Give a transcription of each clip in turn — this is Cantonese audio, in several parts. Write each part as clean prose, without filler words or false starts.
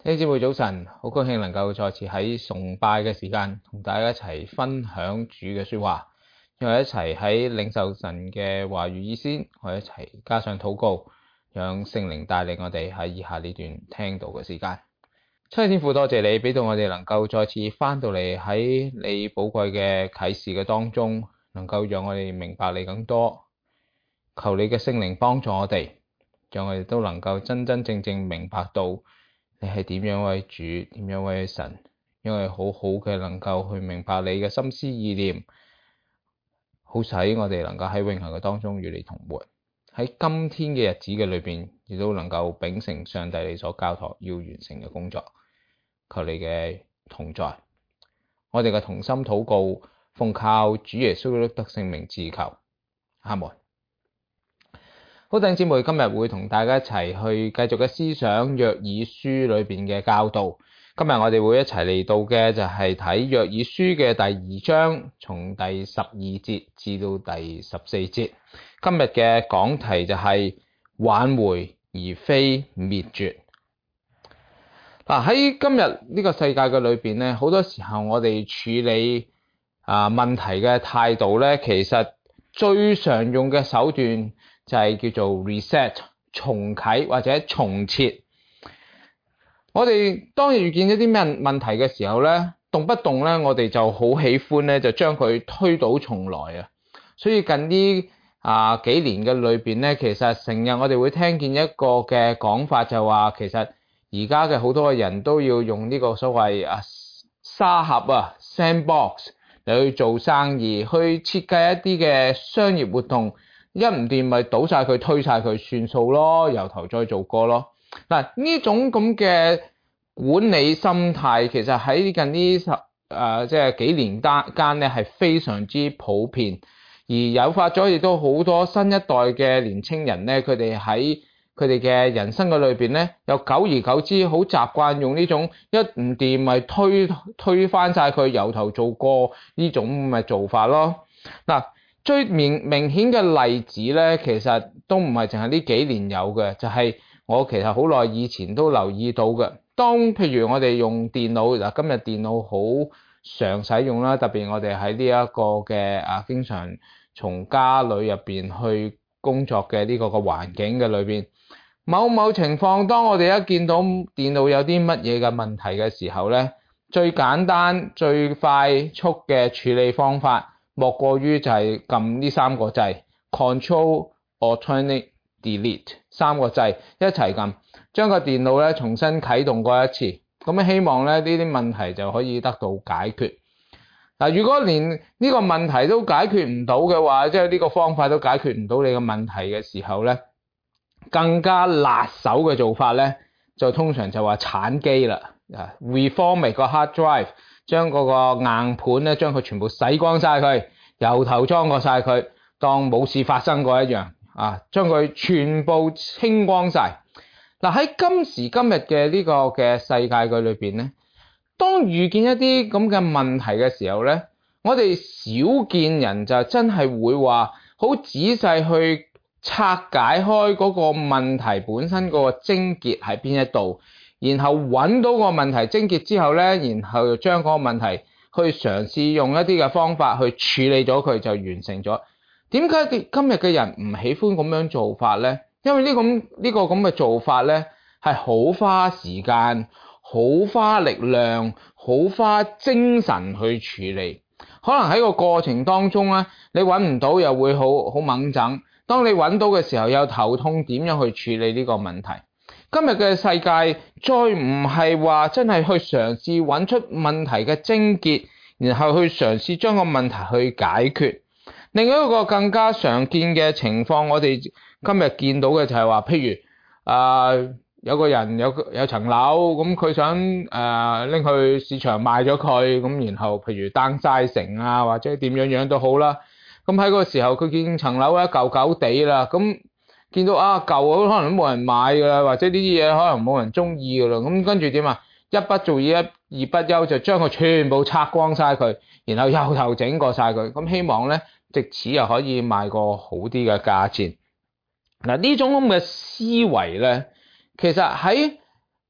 弟兄姊妹早晨，好高興能夠再次喺崇拜嘅時間同大家一齊分享主嘅說話，讓我哋一齊喺領受神嘅話語以先，我哋一齊加上禱告，讓聖靈帶領我哋喺以下呢段聽到嘅時間。親愛天父，多謝你俾到我哋能夠再次翻到嚟喺你寶貴嘅啟示嘅當中，能夠讓我哋明白你更多。求你嘅聖靈幫助我哋，讓我哋都能夠真真正正明白到你係點樣為主，點樣為神，因為好好嘅能夠去明白你嘅心思意念，好使我哋能夠喺永恆嘅當中與你同活。喺今天嘅日子嘅裏邊，亦都能夠秉承上帝你所交託要完成嘅工作。求你嘅同在，我哋嘅同心禱告，奉靠主耶穌基督得聖名自求，阿門。好，弟兄姊妹，今日會同大家一齊去繼續嘅思想約珥書裏邊嘅教導。今日我哋會一齊嚟到嘅就係睇約珥書嘅第2章，從第12節至到第14節。今日嘅講題就係挽回而非滅絕。喺今日呢個世界嘅裏邊咧，好多時候我哋處理問題嘅態度咧，其實最常用嘅手段就係叫做 reset 重啟或者重設。我哋當遇見一啲咩問題嘅時候咧，動不動咧我哋就好喜歡咧就將佢推倒重來啊。所以近呢幾年嘅裏邊咧，其實成日我哋會聽見一個嘅講法，就話其實而家嘅好多嘅人都要用呢個所謂沙盒sandbox 嚟去做生意，去設計一啲嘅商業活動。一唔掂咪倒晒佢，推晒佢算數咯，由頭再做過咯。嗱，呢種咁嘅管理心態，其實喺近呢即係幾年間咧，係非常之普遍，而誘發咗亦都好多新一代嘅年青人咧，佢哋喺佢哋嘅人生嘅裏邊咧，又久而久之好習慣用呢種一唔掂咪推翻晒佢，由頭做過呢種嘅做法咯。嗱，最明顯嘅例子咧，其實都唔係淨係呢幾年有嘅，就係我其實好耐以前都留意到嘅。當譬如我哋用電腦，今日電腦好常使用啦，特別我哋喺呢一個嘅經常從家裏入邊去工作嘅呢個嘅環境嘅裏邊，某情況，當我哋一見到電腦有啲乜嘢嘅問題嘅時候咧，最簡單最快速嘅處理方法，莫過於就係撳呢3個掣 Control、Alt、Delete 3個掣一齊撳，將個電腦咧重新啟動過一次，咁希望咧呢啲問題就可以得到解決。如果連呢個問題都解決唔到嘅話，即係呢個方法都解決唔到你嘅問題嘅時候咧，更加辣手嘅做法咧，就通常就話鏟機啦，reformat 個 hard drive。將嗰個硬盤咧，將佢全部洗光晒佢，由頭裝過晒佢，當冇事發生過一樣將佢全部清光晒。喺今時今日嘅呢個嘅世界嘅裏邊咧，當遇見一啲咁嘅問題嘅時候咧，我哋少見人就真係會話好仔細去拆解開嗰個問題本身嗰個症結喺邊一度。然後揾到個問題症結之後咧，然後就將嗰個問題去嘗試用一啲嘅方法去處理咗佢，就完成咗。點解今日嘅人唔喜歡咁樣做法咧？因為呢個咁嘅做法咧，係好花時間、好花力量、好花精神去處理。可能喺個過程當中咧，你揾唔到又會好掹整。當你揾到嘅時候又頭痛，點樣去處理呢個問題？今日嘅世界再唔係話真係去嘗試揾出問題嘅症結，然後去嘗試將個問題去解決。另外一個更加常見嘅情況，我哋今日見到嘅就係話，譬如有個人有層樓，咁佢想拎去市場賣咗佢，咁然後譬如 downsize 成或者點樣都好啦。咁喺嗰個時候，佢見層樓咧舊舊地啦，咁見到舊可能都冇人買噶啦，或者呢啲嘢可能冇人中意噶啦，咁跟住點一不做二不休，就將佢全部拆光晒佢，然後由頭整過晒佢，咁希望咧藉此又可以賣個好啲嘅價錢。呢種咁嘅思維咧，其實喺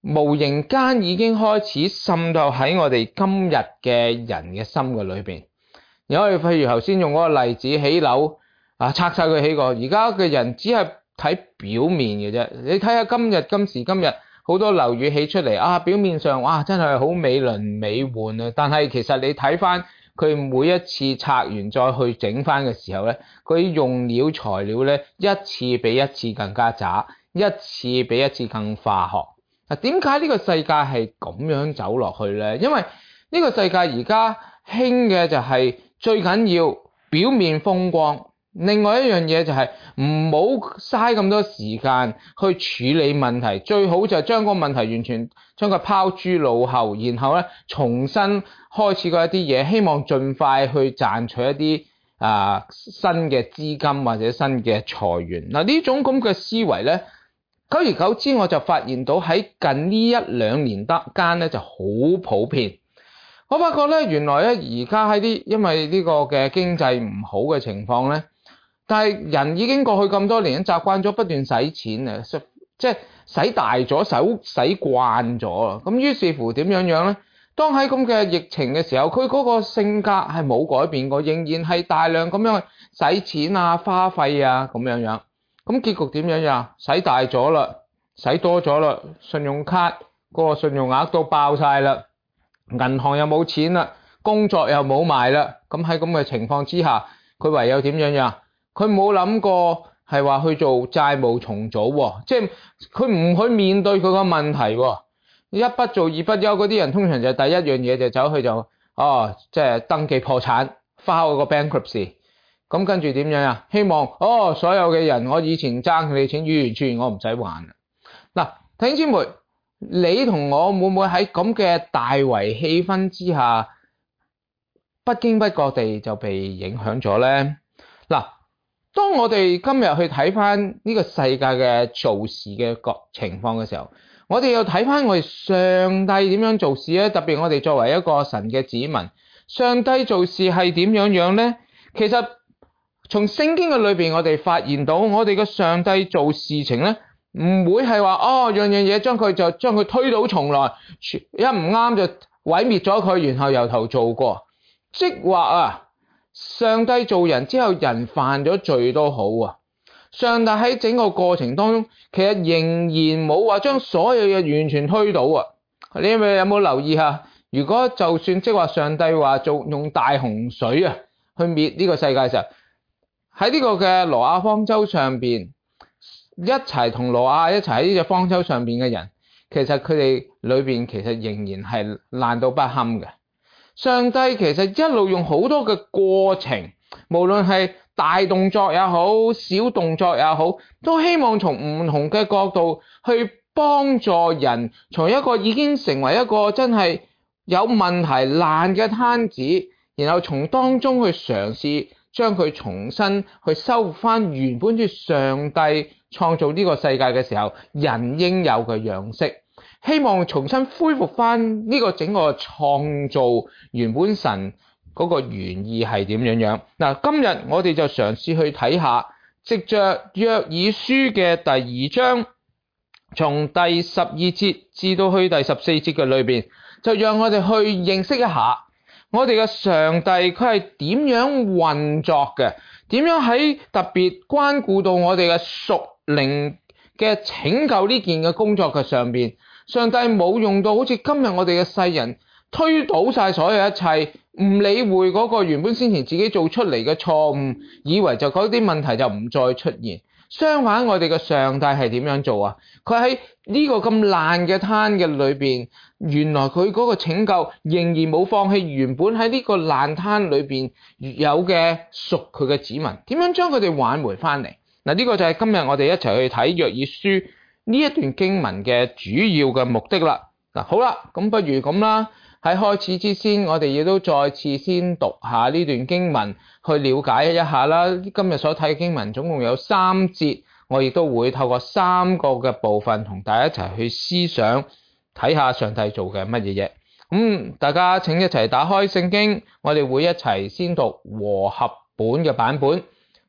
無形間已經開始滲透喺我哋今日嘅人嘅心嘅裏邊。你可以譬如頭先用嗰個例子，起樓拆晒佢起過，而家嘅人只係睇表面嘅啫。你睇下今時今日好多樓宇起出嚟表面上哇真係好美輪美奐啊，但係其實你睇翻佢每一次拆完再去整翻嘅時候咧，佢用料材料咧一次比一次更加渣，一次比一次更化學。點解呢個世界係咁樣走落去咧？因為呢個世界而家興嘅就係最緊要表面風光，另外一樣嘢就係唔好嘥咁多時間去處理問題，最好就將個問題完全將佢拋諸腦後，然後咧重新開始過一啲嘢，希望盡快去賺取一啲新嘅資金或者新嘅財源。呢種咁嘅思維咧，久而久之我就發現到喺近呢一兩年間咧就好普遍。我發覺咧，原來咧而家喺因為呢個嘅經濟唔好嘅情況咧，但係人已經過去咁多年習慣咗不斷使錢啊，即係使大咗，使慣咗啦。咁於是乎點樣咧？當喺咁嘅疫情嘅時候，佢嗰個性格係冇改變過，仍然係大量咁樣使錢花費咁樣。咁結局點樣？使大咗啦，使多咗啦，信用卡嗰個信用額都爆晒啦。銀行又冇錢啦，工作又冇埋啦，咁喺咁嘅情況之下，佢唯有點樣？佢冇諗過係話去做債務重組，即係佢唔去面對佢個問題。一不做二不休嗰啲人，通常就第一樣嘢就走去即係登記破產 ，file 個 bankruptcy。咁跟住點樣？希望所有嘅人，我以前爭佢哋錢，完全我唔使還啦。弟兄姊妹，你同我會唔會喺咁嘅大圍氣氛之下，不經不覺地就被影響咗呢？當我哋今日去睇翻呢個世界嘅做事嘅情況嘅時候，我哋又睇翻我哋上帝點樣做事咧？特別我哋作為一個神嘅子民，上帝做事係點樣呢？其實從聖經嘅裏邊，我哋發現到我哋嘅上帝做事情咧，唔會係話樣樣嘢將佢推倒重來，一唔啱就毀滅咗佢，然後由頭做過。即話上帝做人之後，人犯咗罪都好上帝喺整個過程當中，其實仍然冇話將所有嘢完全推倒你有冇留意下？如果就算即話上帝話用大洪水去滅呢個世界嘅時候，喺呢個嘅挪亞方舟上邊一齊同挪亞一齊喺呢隻方舟上邊嘅人，其實佢哋裏邊其實仍然係爛到不堪嘅。上帝其實一路用好多嘅過程，無論係大動作也好，小動作也好，都希望從唔同嘅角度去幫助人，從一個已經成為一個真係有問題爛嘅攤子，然後從當中去嘗試將佢重新去修復翻原本住上帝創造呢個世界嘅時候人應有嘅樣式，希望重新恢復翻呢個整個創造原本神嗰個原意係點樣。今日我哋就嘗試去睇下，藉着約珥書嘅第2章，從第12節至到去第14節嘅裏邊，就讓我哋去認識一下我哋嘅上帝佢係點樣運作嘅，點樣喺特別關顧到我哋嘅屬靈嘅拯救呢件嘅工作嘅上邊。上帝冇用到好似今日我哋嘅世人推倒晒所有一切，唔理會嗰個原本先前自己做出嚟嘅錯誤，以為就嗰啲問題就唔再出現。相反，我哋嘅上帝係點樣做佢喺呢個咁爛嘅攤嘅裏邊，原來佢嗰個拯救仍然冇放棄原本喺呢個爛攤裏邊有嘅屬佢嘅子民，點樣將佢哋挽回翻嚟。呢個就係今日我哋一齊去睇約珥書呢一段經文嘅主要嘅目的啦。好啦，咁不如咁啦，喺開始之前，我哋亦都再次先讀下呢段經文，去了解一下啦。今日所睇嘅經文總共有3節，我亦都會透過3個嘅部分同大家一齊去思想，睇下上帝做嘅乜嘢嘢。大家請一齊打開聖經，我哋會一齊先讀和合本嘅版本。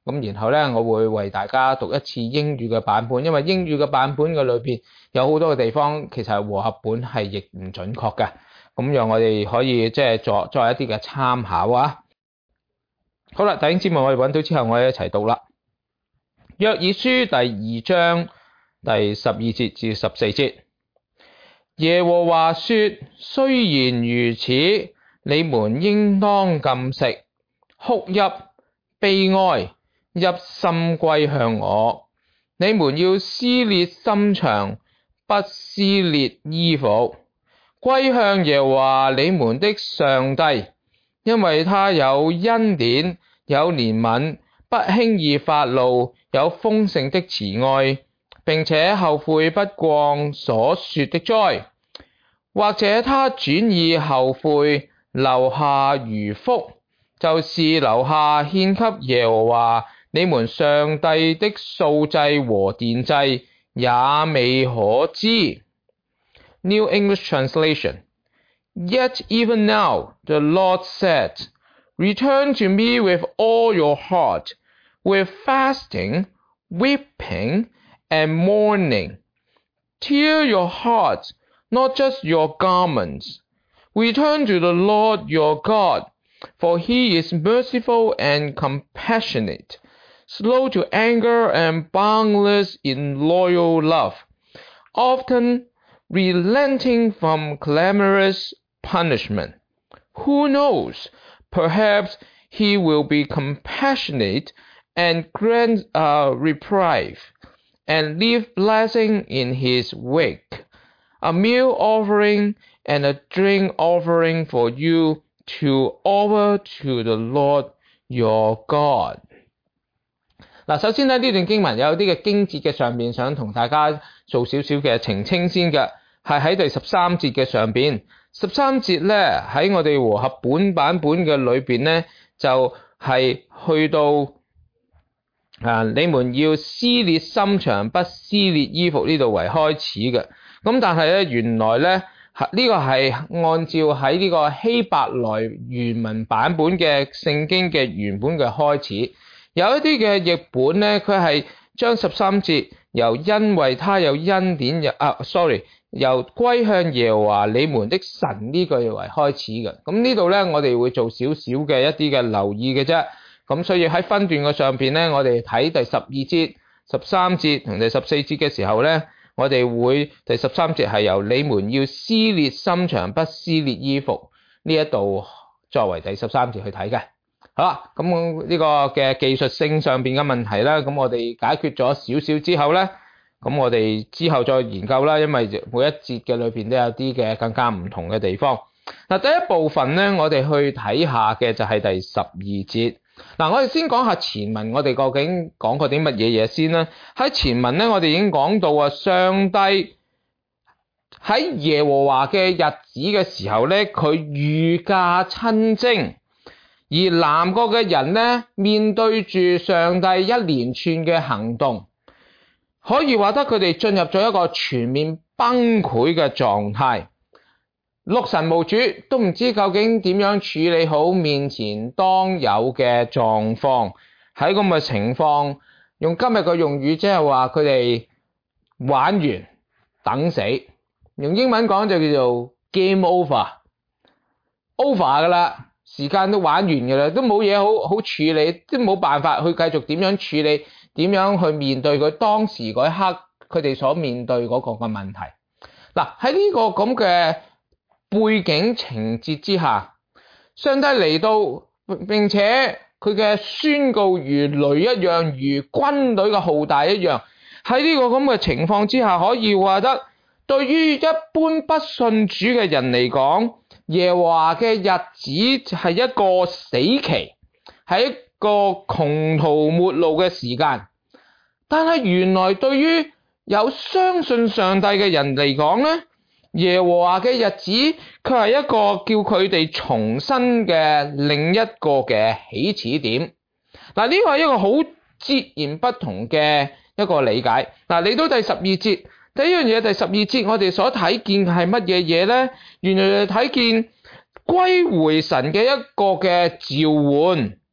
咁然後咧，我會為大家讀一次英語嘅版本，因為英語嘅版本嘅裏邊有好多嘅地方其實係和合本係譯唔準確嘅，咁讓我哋可以即係作一啲嘅參考啊。好啦，弟兄姊妹，我哋揾到之後，我哋一齊讀啦。約珥書第2章第12節至14節，耶和華說：雖然如此，你們應當禁食、哭泣、悲哀，一心歸向我。你們要撕裂心腸，不撕裂衣服，歸向耶和華你們的上帝，因為他有恩典，有憐憫，不輕易發怒，有豐盛的慈愛，並且後悔不降所說的災。或者他轉意後悔，留下餘福，就是留下獻給耶和華你們上帝的素祭和奠祭，也未可知。New English Translation. Yet even now the Lord said, Return to me with all your heart, with fasting, weeping, and mourning. Tear your heart, not just your garments. Return to the Lord your God, for he is merciful and compassionate, slow to anger and boundless in loyal love, often relenting from clamorous punishment. Who knows? Perhaps he will be compassionate and grant reprieve, and leave blessing in his wake, a meal offering and a drink offering for you to offer to the Lord your God。 嗱，首先呢段經文有啲嘅經節嘅上邊想同大家做少少嘅澄清先嘅，係喺第13節嘅上邊。13節咧喺我哋和合本版本嘅裏邊咧，就係去到你們要撕裂心腸，不撕裂衣服呢度為開始嘅。咁但係咧，原來咧呢個係按照喺呢個希伯來原文版本嘅聖經嘅原本嘅開始。有一啲嘅譯本咧，佢係將13節由因為他有恩典由歸向耶和華你們的神呢句為開始嘅。咁呢度咧，我哋會做少少嘅一啲嘅留意嘅啫。咁所以喺分段嘅上邊咧，我哋睇第12節、13節同第14節嘅時候咧，我哋會第13節係由你們要撕裂心腸，不撕裂衣服呢一度作為第13節去睇嘅。好啦，咁呢個嘅技術性上邊嘅問題咧，咁我哋解決咗少少之後咧，咁我哋之後再研究啦，因為每一節嘅裏邊都有啲嘅更加唔同嘅地方。嗱，第一部分咧，我哋去睇下嘅就係第12節。嗱，我哋先講下前文，我哋究竟講過啲乜嘢嘢先啦。喺前文咧，我哋已經講到啊，上帝喺耶和華嘅日子嘅時候咧，佢御駕親征。而南國嘅人咧，面對住上帝一連串嘅行動，可以話得佢哋進入咗一個全面崩潰嘅狀態，六神無主，都唔知究竟點樣處理好面前當有嘅狀況。喺咁嘅情況，用今日嘅用語即係話佢哋玩完等死，用英文講就叫做 game over 㗎啦。時間都玩完嘅啦，都冇嘢好處理，都冇辦法去繼續點樣處理，點樣去面對佢當時嗰一刻佢哋所面對嗰個嘅問題。嗱，喺呢個咁嘅背景情節之下，上帝嚟到，並且佢嘅宣告如雷一樣，如軍隊嘅浩大一樣。喺呢個咁嘅情況之下，可以話得對於一般不信主嘅人嚟講，耶和華嘅日子係一個死期，係一個窮途末路嘅時間。但係原來對於有相信上帝嘅人嚟講咧，耶和華嘅日子佢係一個叫佢哋重新嘅另一個嘅起始點。嗱，呢個係一個好截然不同嘅一個理解。嗱，嚟到第12節。第一樣嘢，第12節我哋所睇見係乜嘢嘢咧？原來就睇見歸回神嘅一個嘅召喚，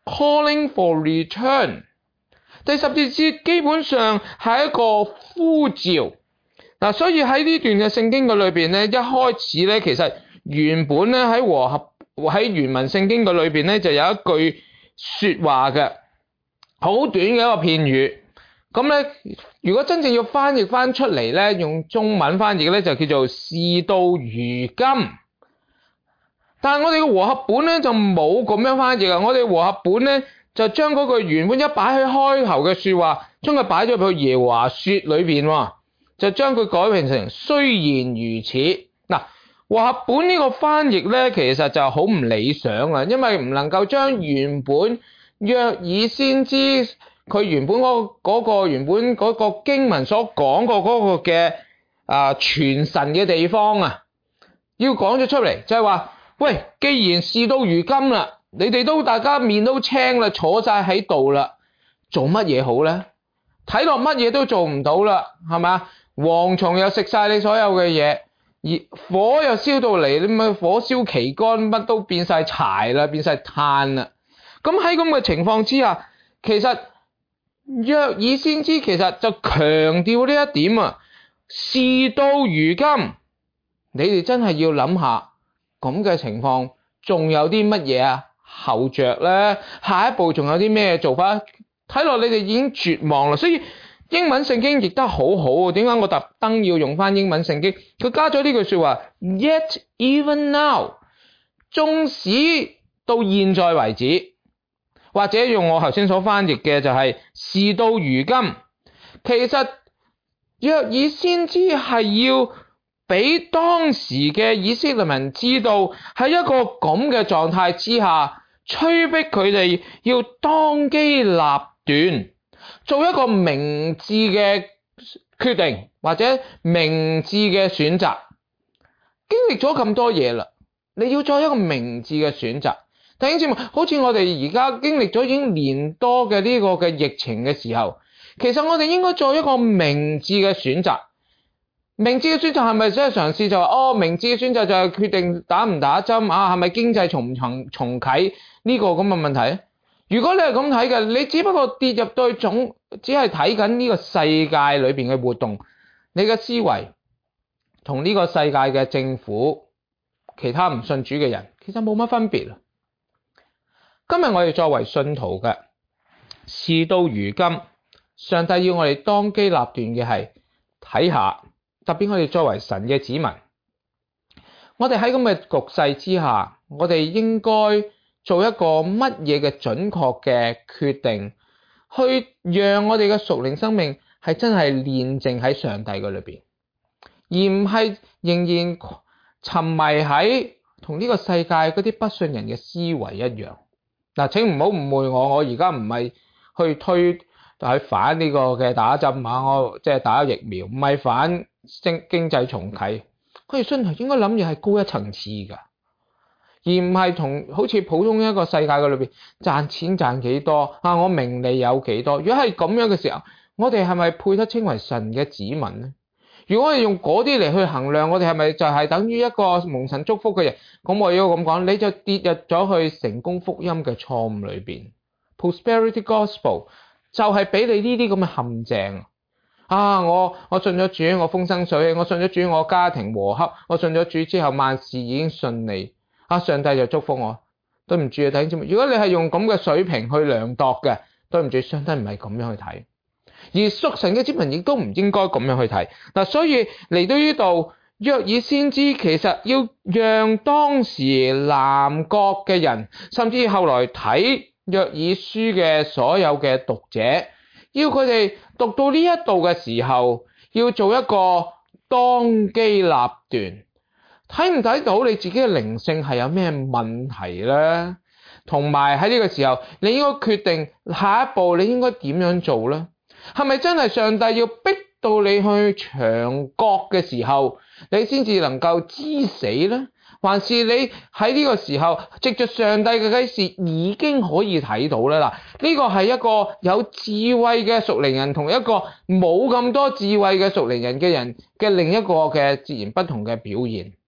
calling for return。第十節基本上係一個呼召。嗱，所以喺呢段嘅聖經嘅裏邊咧，一開始咧，其實原本咧喺原文聖經嘅裏邊咧，就有一句説話嘅，好短嘅一個片語。咁咧，如果真正要翻譯翻出嚟咧，用中文翻譯咧，就叫做事到如今。但係我哋嘅和合本咧就冇咁樣翻譯啊！我哋和合本咧就將嗰句原本一擺喺開頭嘅説話，將佢擺咗去耶和華說裏邊喎，就將佢改變成雖然如此。嗱，和合本呢個翻譯咧，其實就好唔理想啊，因為唔能夠將原本約珥先知佢原本嗰個經文所講過嗰個嘅傳神嘅地方啊，要講咗出嚟，就係話，喂，既然事到如今啦，你哋都大家面都青啦，坐晒喺度啦，做乜嘢好咧？睇落乜嘢都做唔到啦，係嘛？蝗蟲又食晒你所有嘅嘢，而火又燒到嚟，你咪火燒旗杆，乜都變晒柴啦，變晒炭啦。咁喺咁嘅情況之下，其實約珥先知其實就強調呢一點啊，事到如今，你哋真係要諗下咁嘅情況，仲有啲乜嘢啊後着咧？下一步仲有啲咩做法？睇落你哋已經絕望啦，所以英文聖經譯得好好啊！點解我特登要用翻英文聖經？佢加咗呢句說話 ，Yet even now， 縱使到現在為止。或者用我頭先所翻譯嘅就係事到如今，其實約珥先知係要俾當時嘅以色列民知道，喺一個咁嘅狀態之下，催逼佢哋要當機立斷，做一個明智嘅決定或者明智嘅選擇。經歷咗咁多嘢啦，你要做一個明智嘅選擇。弟兄姊妹，好似我哋而家經歷咗已經年多嘅呢個嘅疫情嘅時候，其實我哋應該做一個明智嘅選擇。明智嘅選擇係咪即係嘗試就話明智嘅選擇就係決定打唔打針啊？係咪經濟重啟呢個咁嘅問題？如果你係咁睇嘅，你只不過跌入對只係睇緊呢個世界裏邊嘅活動，你嘅思維同呢個世界嘅政府、其他唔信主嘅人，其實冇乜分別。今日我哋作為信徒嘅，事到如今，上帝要我哋當機立斷嘅係睇下，特別我哋作為神嘅子民，我哋喺咁嘅局勢之下，我哋應該做一個乜嘢嘅準確嘅決定，去讓我哋嘅屬靈生命係真係煉淨喺上帝嘅裏邊，而唔係仍然沉迷喺同呢個世界嗰啲不信人嘅思維一樣。嗱，請唔好誤會我而家唔係去反呢個嘅打針啊，我即係打疫苗，唔係反經濟重啟。佢哋信徒應該諗嘢係高一層次㗎，而唔係同好似普通一個世界嘅裏邊賺錢賺幾多啊，我名利有幾多。如果係咁樣嘅時候，我哋係咪配得稱為神嘅子民呢？如果我哋用嗰啲嚟去衡量，我哋係咪就係等於一個蒙神祝福嘅人？咁我要咁講，你就跌入咗去成功福音嘅錯誤裏邊。Prosperity Gospel 就係俾你呢啲咁嘅陷阱啊！我信咗主，我風生水起；我信咗主，我家庭和洽；我信咗主之後，萬事已經順利。啊！上帝就祝福我。對唔住啊，弟兄姊妹，如果你係用咁嘅水平去量度嘅，對唔住，上帝唔係咁樣去睇。而屬神嘅子民亦都唔應該咁樣去睇。嗱，所以嚟到呢度，約珥先知其實要讓當時南國嘅人，甚至後來睇約珥書嘅所有嘅讀者，要佢哋讀到呢一度嘅時候，要做一個當機立斷。睇唔睇到你自己嘅靈性係有咩問題呢？同埋喺呢個時候，你應該決定下一步你應該點樣做呢？係咪真係上帝要逼到你去牆角嘅時候，你先至能夠知死呢？還是你喺呢個時候藉着上帝嘅啟示已經可以睇到呢？嗱，呢個係一個有智慧嘅屬靈人同一個冇咁多智慧嘅屬靈人嘅另一個嘅截然不同嘅表現。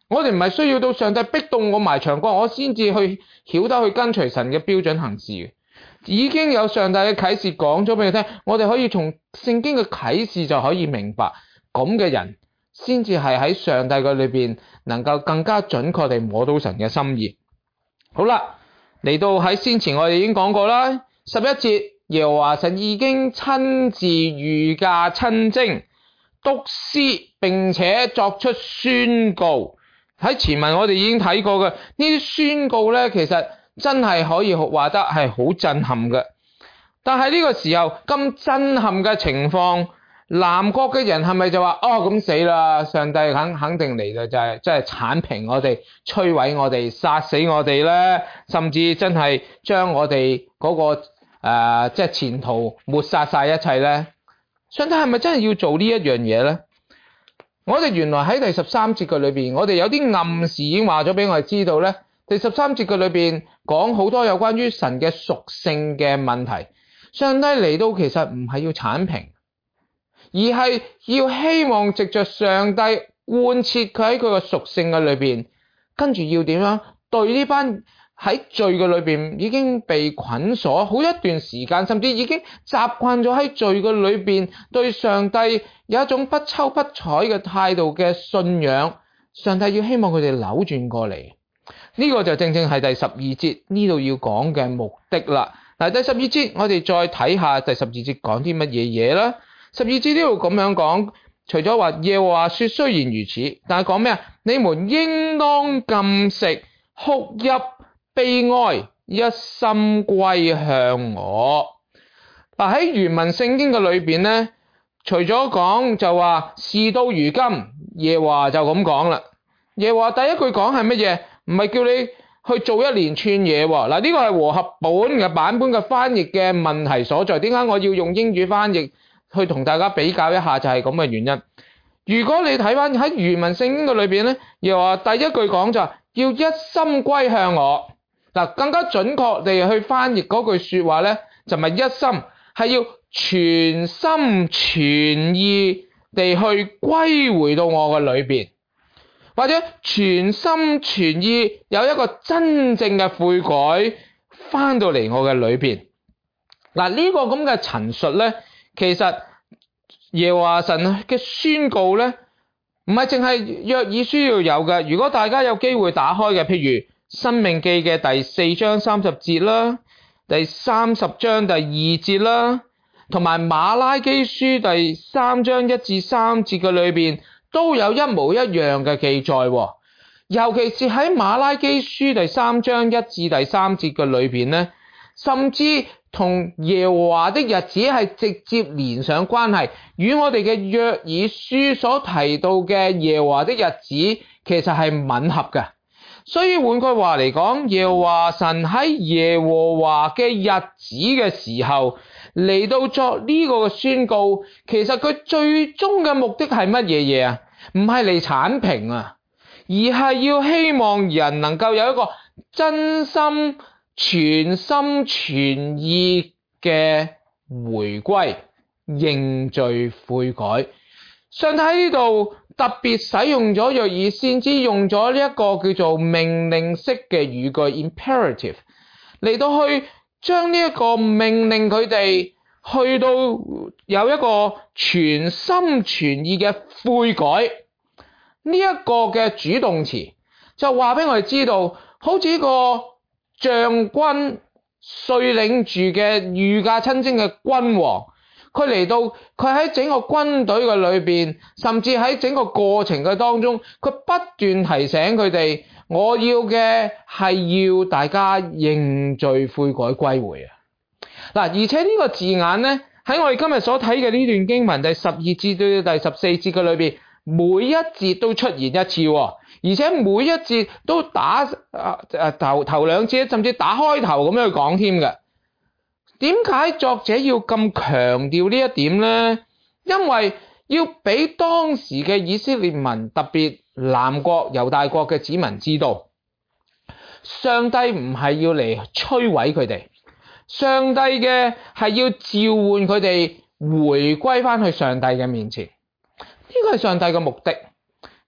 我哋唔係需要到上帝逼到我埋牆角，我先至去曉得去跟隨神嘅標準行事嘅。已經有上帝嘅啟示講咗俾你聽，我哋可以從聖經嘅啟示就可以明白，咁嘅人先至係喺上帝嘅裏邊能夠更加準確地摸到神嘅心意。好啦，嚟到喺先前我哋已經講過啦，11節耶和華神已經親自御駕親征，督師並且作出宣告。喺前文我哋已經睇過嘅呢啲宣告咧，其實真係可以話得係好震撼嘅。但係呢個時候咁震撼嘅情況，南國嘅人係咪就話咁死啦？上帝肯定嚟嘅就係真係剷平我哋、摧毀我哋、殺死我哋咧，甚至真係將我哋嗰個即係前途抹殺晒一切咧？上帝係咪真係要做呢一樣嘢咧？我哋原來喺第13節嘅裏邊，我哋有啲暗示已經話咗俾我哋知道咧。第13節嘅裏邊講好多有關於神嘅屬性嘅問題。上帝嚟到其實唔係要剷平，而係要希望藉着上帝貫徹佢喺佢個屬性嘅裏邊，跟住要點樣對呢班喺罪嘅裏邊已經被捆鎖好一段時間，甚至已經習慣咗喺罪嘅裏邊對上帝有一種不瞅不睬嘅態度嘅信仰，上帝要希望佢哋扭轉過嚟。呢個就正正係第12節呢度要講嘅目的啦。嗱，第12節我哋再睇下第12節講啲乜嘢嘢啦。12節呢度咁樣講，除咗話耶和華說雖然如此，但係講咩啊？你們應當禁食、哭泣、悲哀，一心歸向我。嗱，喺原文聖經嘅裏邊咧，除咗講就話事到如今，耶和華就咁講啦。耶和華第一句講係乜嘢？唔係叫你去做一連串嘢喎。嗱，呢個係和合本嘅版本嘅翻譯嘅問題所在。點解我要用英語翻譯去同大家比較一下？就係咁嘅原因。如果你睇翻喺原文聖經嘅裏邊咧，又話第一句講就係要一心歸向我。嗱，更加準確地去翻譯嗰句說話咧，就唔係一心，係要全心全意地去歸回到我嘅裏邊。或者全心全意有一個真正嘅悔改翻到嚟我嘅裏邊。嗱，呢個咁嘅陳述咧，其實耶和華神嘅宣告咧，唔係淨係約珥書要有嘅。如果大家有機會打開嘅，譬如申命記嘅第4章30節啦，第30章第2節啦，同埋馬拉基書第3章1至3節嘅裏邊，都有一模一樣嘅記載。尤其是喺馬拉基書第3章1至第3節嘅裏邊咧，甚至同耶和華的日子係直接連上關係，與我哋嘅約珥書所提到嘅耶和華的日子其實係吻合嘅。所以換句話嚟講，耶和華神喺耶和華嘅日子嘅時候嚟到作呢個嘅宣告，其實佢最終嘅目的係乜嘢嘢啊？唔係嚟剷平啊，而係要希望人能夠有一個真心、全心全意嘅回歸、認罪悔改。上帝喺呢度特別使用咗約珥先知用咗呢一個叫做命令式嘅語句 imperative 嚟到去將呢一個命令佢哋去到有一個全心全意嘅悔改。呢一個嘅主動詞就話俾我哋知道，好似一個將軍率領住嘅御駕親征嘅君王，佢嚟到，佢喺整個軍隊嘅裏邊，甚至喺整個過程嘅當中，佢不斷提醒佢哋，我要嘅係要大家認罪悔改歸回啊！嗱，而且呢個字眼咧，喺我哋今日所睇嘅呢段經文第12節到第14節嘅裏邊，每一節都出現一次，而且每一節都打頭兩節，甚至打開頭咁樣去講添嘅。點解作者要咁強調呢一點呢？因為要俾當時嘅以色列民，特別南國猶大國嘅子民知道，上帝唔係要嚟摧毀佢哋，上帝嘅係要召喚佢哋回歸翻去上帝嘅面前。呢個係上帝嘅目的，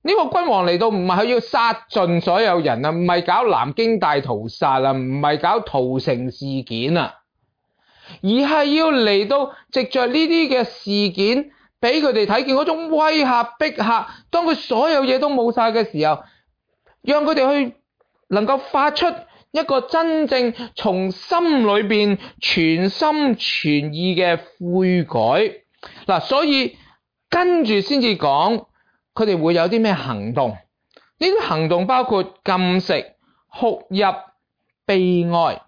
呢個君王嚟到唔係佢要殺盡所有人啊，唔係搞南京大屠殺啊，唔係搞屠城事件啊，而係要嚟到藉着呢啲嘅事件，俾佢哋睇見嗰種威嚇逼嚇。當佢所有嘢都冇晒嘅時候，讓佢哋去能夠發出一個真正從心裏邊全心全意嘅悔改。嗱，所以跟住先至講佢哋會有啲咩行動。呢啲行動包括禁食、哭泣、悲哀。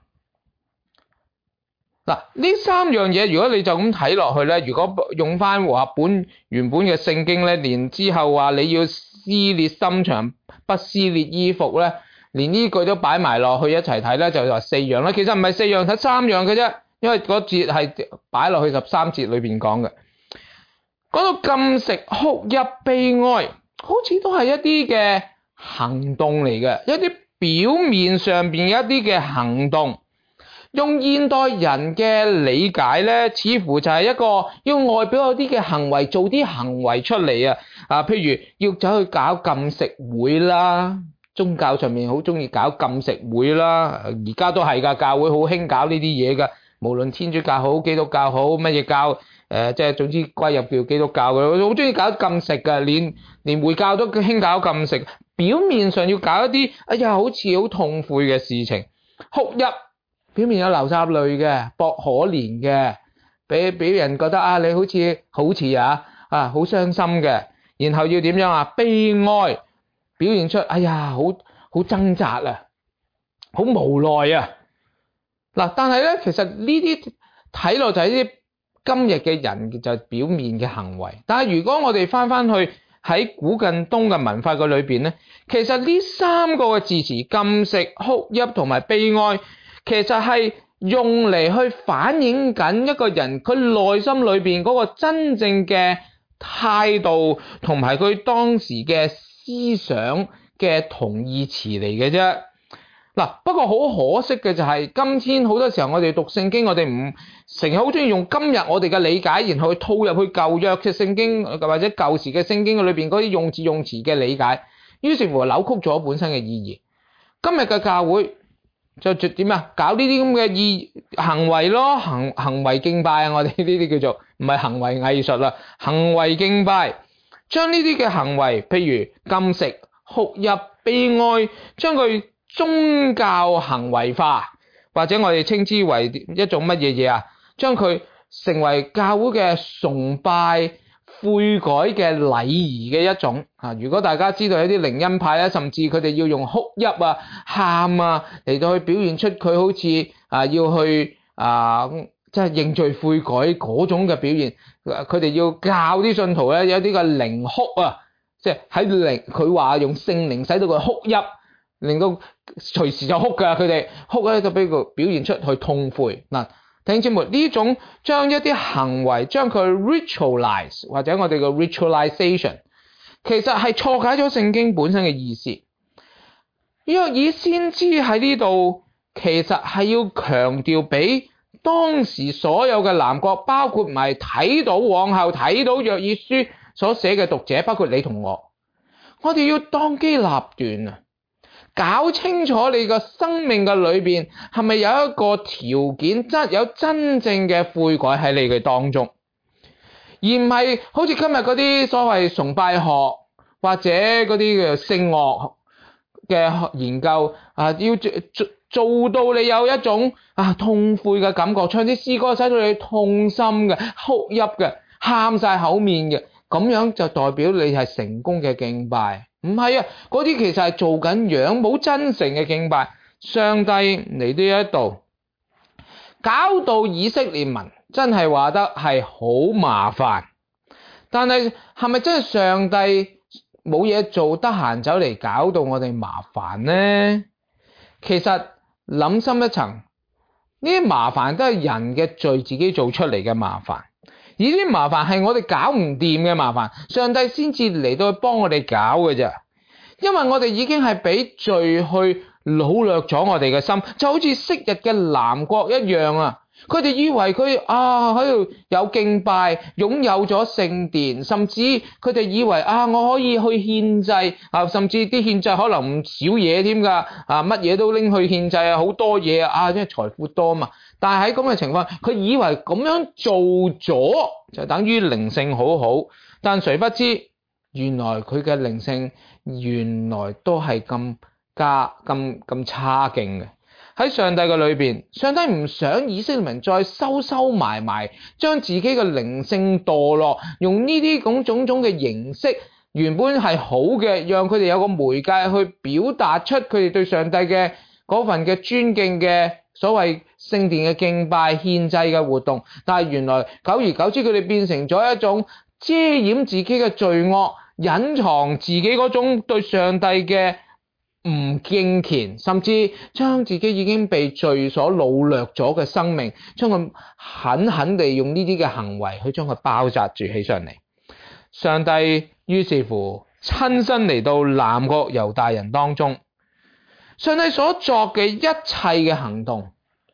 嗱，呢三樣嘢，如果你就咁睇落去咧，如果用翻和合本原本嘅聖經咧，連之後話你要撕裂心腸，不撕裂衣服咧，連呢句都擺埋落去一齊睇咧，就話四樣啦。其實唔係四樣，睇三樣嘅啫，因為嗰節係擺落去13節裏邊講嘅。講到禁食、哭泣、悲哀，好似都係一啲嘅行動嚟嘅，一啲表面上邊一啲嘅行動。用現代人嘅理解咧，似乎就係一個要外表有啲嘅行為，做啲行為出嚟啊！譬如要走去搞禁食會啦，宗教上面好中意搞禁食會啦，而家都係噶，教會好興搞呢啲嘢噶，無論天主教好、基督教好，乜嘢教即係總之歸入叫基督教嘅，好中意搞禁食噶，連回教都興搞禁食。表面上要搞一啲好似好痛悔嘅事情，哭泣。表面有流撒淚嘅，博可憐嘅，俾人覺得你好似好傷心嘅，然後要點樣啊？悲哀，表現出好掙扎啊，好無奈啊。嗱，但係咧，其實呢啲睇落就係啲今日嘅人就係表面嘅行為，但係如果我哋翻去喺古近東嘅文化嘅裏邊咧，其實呢三個嘅字詞禁食、哭泣同埋悲哀，其實係用嚟去反映緊一個人佢內心裏邊嗰個真正嘅態度，同埋佢當時嘅思想嘅同義詞嚟嘅啫。嗱，不過好可惜嘅就係今天好多時候我哋讀聖經，我哋唔成日好中意用今日我哋嘅理解，然後去套入去舊約嘅聖經或者舊時嘅聖經裏邊嗰啲用字用詞嘅理解，於是乎扭曲咗本身嘅意義。今日嘅教會就點啊？搞呢啲咁嘅行為咯，行為敬拜啊！我哋呢啲叫做唔係行為藝術啦，行為敬拜，將呢啲嘅行為，譬如禁食、哭泣、悲哀，將佢宗教行為化，或者我哋稱之為一種乜嘢嘢啊？將佢成為教會嘅崇拜、悔改嘅禮儀嘅一種啊！如果大家知道一啲靈恩派咧，甚至佢哋要用哭泣啊、喊啊嚟到去表現出佢好似要去即係認罪悔改嗰種嘅表現，佢哋要教啲信徒咧有啲嘅靈哭啊，即係喺靈，佢話用聖靈使到佢哭泣，令到隨時就哭噶，佢哋哭咧就俾佢表現出去痛悔嗱。弟兄姊妹，呢種將一啲行為將佢 ritualize 或者我哋嘅 ritualization， 其實係錯解咗聖經本身嘅意思。約珥先知喺呢度其實係要強調俾當時所有嘅南國，包括埋睇到往後睇到約珥書所寫嘅讀者，包括你同我哋要當機立斷啊！搞清楚你個生命嘅裏邊係咪有一個條件，有真正嘅悔改喺你嘅當中，而唔係好似今日嗰啲所謂崇拜學或者嗰啲嘅聖樂嘅研究要做到你有一種痛悔嘅感覺，唱啲詩歌使到你痛心嘅、哭泣嘅、喊晒口面嘅，咁樣就代表你係成功嘅敬拜。唔係啊，嗰啲其實係做緊樣，冇真誠嘅敬拜。上帝嚟呢一度搞到以色列民真係話得係好麻煩，但係係咪真係上帝冇嘢做，得閒走嚟搞到我哋麻煩呢？其實諗深一層，呢啲麻煩都係人嘅罪自己做出嚟嘅麻煩，而呢啲麻煩係我哋搞唔掂嘅麻煩，上帝先至嚟到去幫我哋搞嘅啫。因為我哋已經係俾罪去擄掠咗我哋嘅心，就好似昔日嘅南國一樣啊！ 佢哋以為佢喺度有敬拜，擁有咗聖殿，甚至佢哋以為我可以去獻祭，甚至啲獻祭可能唔少嘢添㗎，乜嘢都拎去獻祭好多嘢即係財富多嘛。但係喺咁嘅情況，佢以為咁樣做咗就等於靈性好好，但誰不知原來佢嘅靈性原來都係咁差勁嘅。喺上帝嘅裏邊，上帝唔想以色列民再收埋，將自己嘅靈性墮落，用呢啲種種嘅形式，原本係好嘅，讓佢哋有個媒介去表達出佢哋對上帝嘅嗰份嘅尊敬嘅所謂聖殿嘅敬拜獻祭嘅活動。但係原來久而久之，佢哋變成咗一種遮掩自己嘅罪惡，隱藏自己嗰種對上帝嘅唔敬虔，甚至將自己已經被罪所擄掠咗嘅生命，將佢狠狠地用呢啲嘅行為去將佢包紮住起上嚟。上帝於是乎親身嚟到南國猶大人當中，上帝所作嘅一切嘅行動，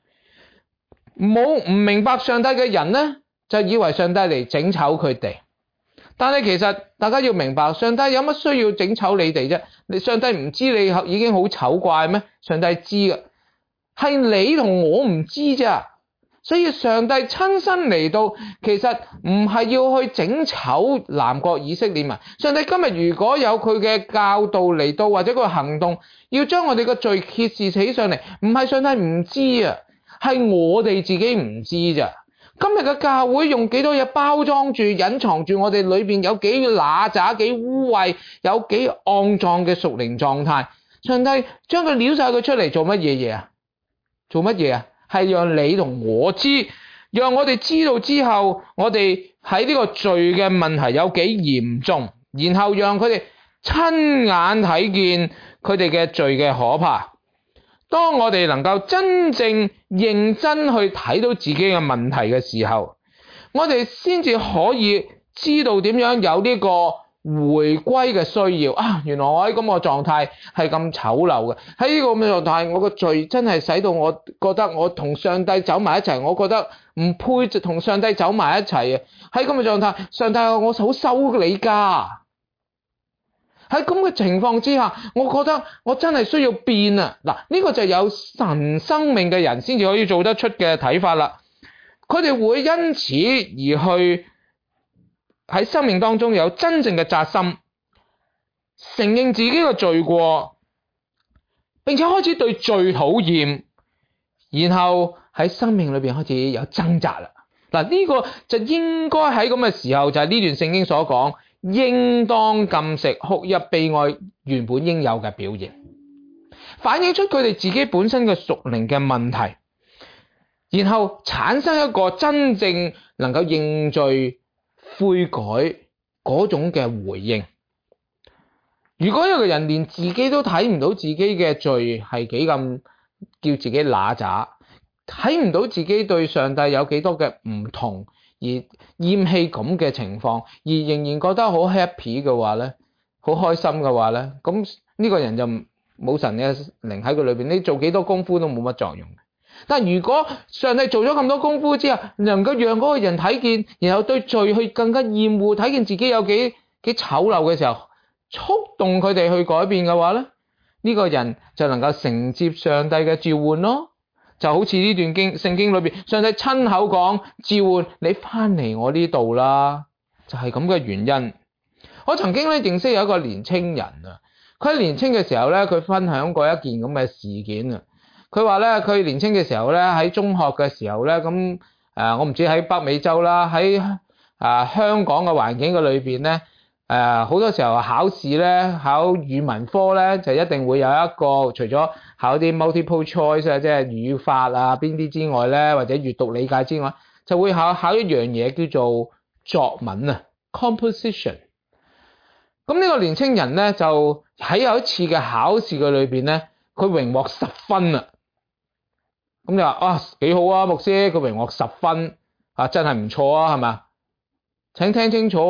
唔明白上帝嘅人呢，就以為上帝嚟整醜佢哋。但係其實大家要明白，上帝有乜需要整醜你哋啫？上帝唔知你已經好醜怪咩？上帝知㗎，係你同我唔知咋。所以上帝親身嚟到，其實唔係要去整醜南國以色列民。上帝今日如果有佢嘅教導嚟到，或者佢嘅行動，要將我哋嘅罪揭示起上嚟，唔係上帝唔知啊，係我哋自己唔知咋。今日嘅教會用幾多嘢包裝住、隱藏住我哋裏邊有幾揦雜、幾污穢、有幾骯髒嘅屬靈狀態。上帝將佢撩晒佢出嚟做乜嘢啊？做乜嘢啊？係讓你同我知，讓我哋知道之後，我哋喺呢個罪嘅問題有幾嚴重，然後讓佢哋親眼睇見佢哋嘅罪嘅可怕。當我哋能夠真正認真去睇到自己嘅問題嘅時候，我哋先至可以知道點樣有呢個回歸嘅需要。原來我喺咁個狀態係咁醜陋嘅，喺呢個咁嘅狀態，我個罪真係使到我覺得我同上帝走埋一齊，我覺得唔配同上帝走埋一齊啊！喺咁嘅狀態，上帝我好羞你㗎。喺咁嘅情況之下，我覺得我真係需要變啊！嗱，呢個就係有神生命嘅人先至可以做得出嘅睇法啦。佢哋會因此而去喺生命當中有真正嘅扎心，承認自己嘅罪過，並且開始對罪討厭，然後喺生命裏邊開始有掙扎啦。嗱，呢個就應該喺咁嘅時候，就係呢段聖經所講，應當禁食、哭泣、悲哀原本應有嘅表現，反映出佢哋自己本身嘅屬靈嘅問題，然後產生一個真正能夠認罪悔改嗰種嘅回應。如果有個人連自己都睇唔到自己嘅罪係幾咁叫自己揦渣，睇唔到自己對上帝有幾多嘅唔同，而厭棄咁嘅情況，而仍然覺得好 happy 嘅話咧，好開心嘅話咧，咁呢個人就冇神嘅靈喺佢裏邊，你做幾多功夫都冇乜作用。但如果上帝做咗咁多功夫之後，能夠讓嗰個人睇見，然後對罪去更加厭惡，睇見自己有幾醜陋嘅時候，觸動佢哋去改變嘅話咧，呢個人就能夠承接上帝嘅召喚咯。就好似呢段聖經裏邊，上帝親口講召喚你翻嚟我呢度啦，就係咁嘅原因。我曾經咧認識有一個年青人啊，佢喺年青嘅時候咧，佢分享過一件咁嘅事件啊。佢話咧，佢年青嘅時候咧，喺中學嘅時候咧，咁我唔知喺北美洲啦，喺香港嘅環境嘅裏邊咧，好多時候考試咧，考語文科咧，就一定會有一個除咗考啲 multiple choice 啊，即係語法啊邊啲之外咧，或者閱讀理解之外，就會考一樣嘢叫做作文啊 composition。咁呢個年青人咧，就喺有一次嘅考試嘅裏邊咧，佢榮獲10分啊！咁你話幾好啊，牧師，佢榮獲10分真係唔錯啊，係咪？請聽清楚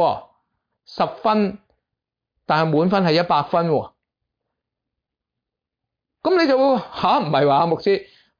，10分，但係滿分係100分喎。咁你就會唔係話牧師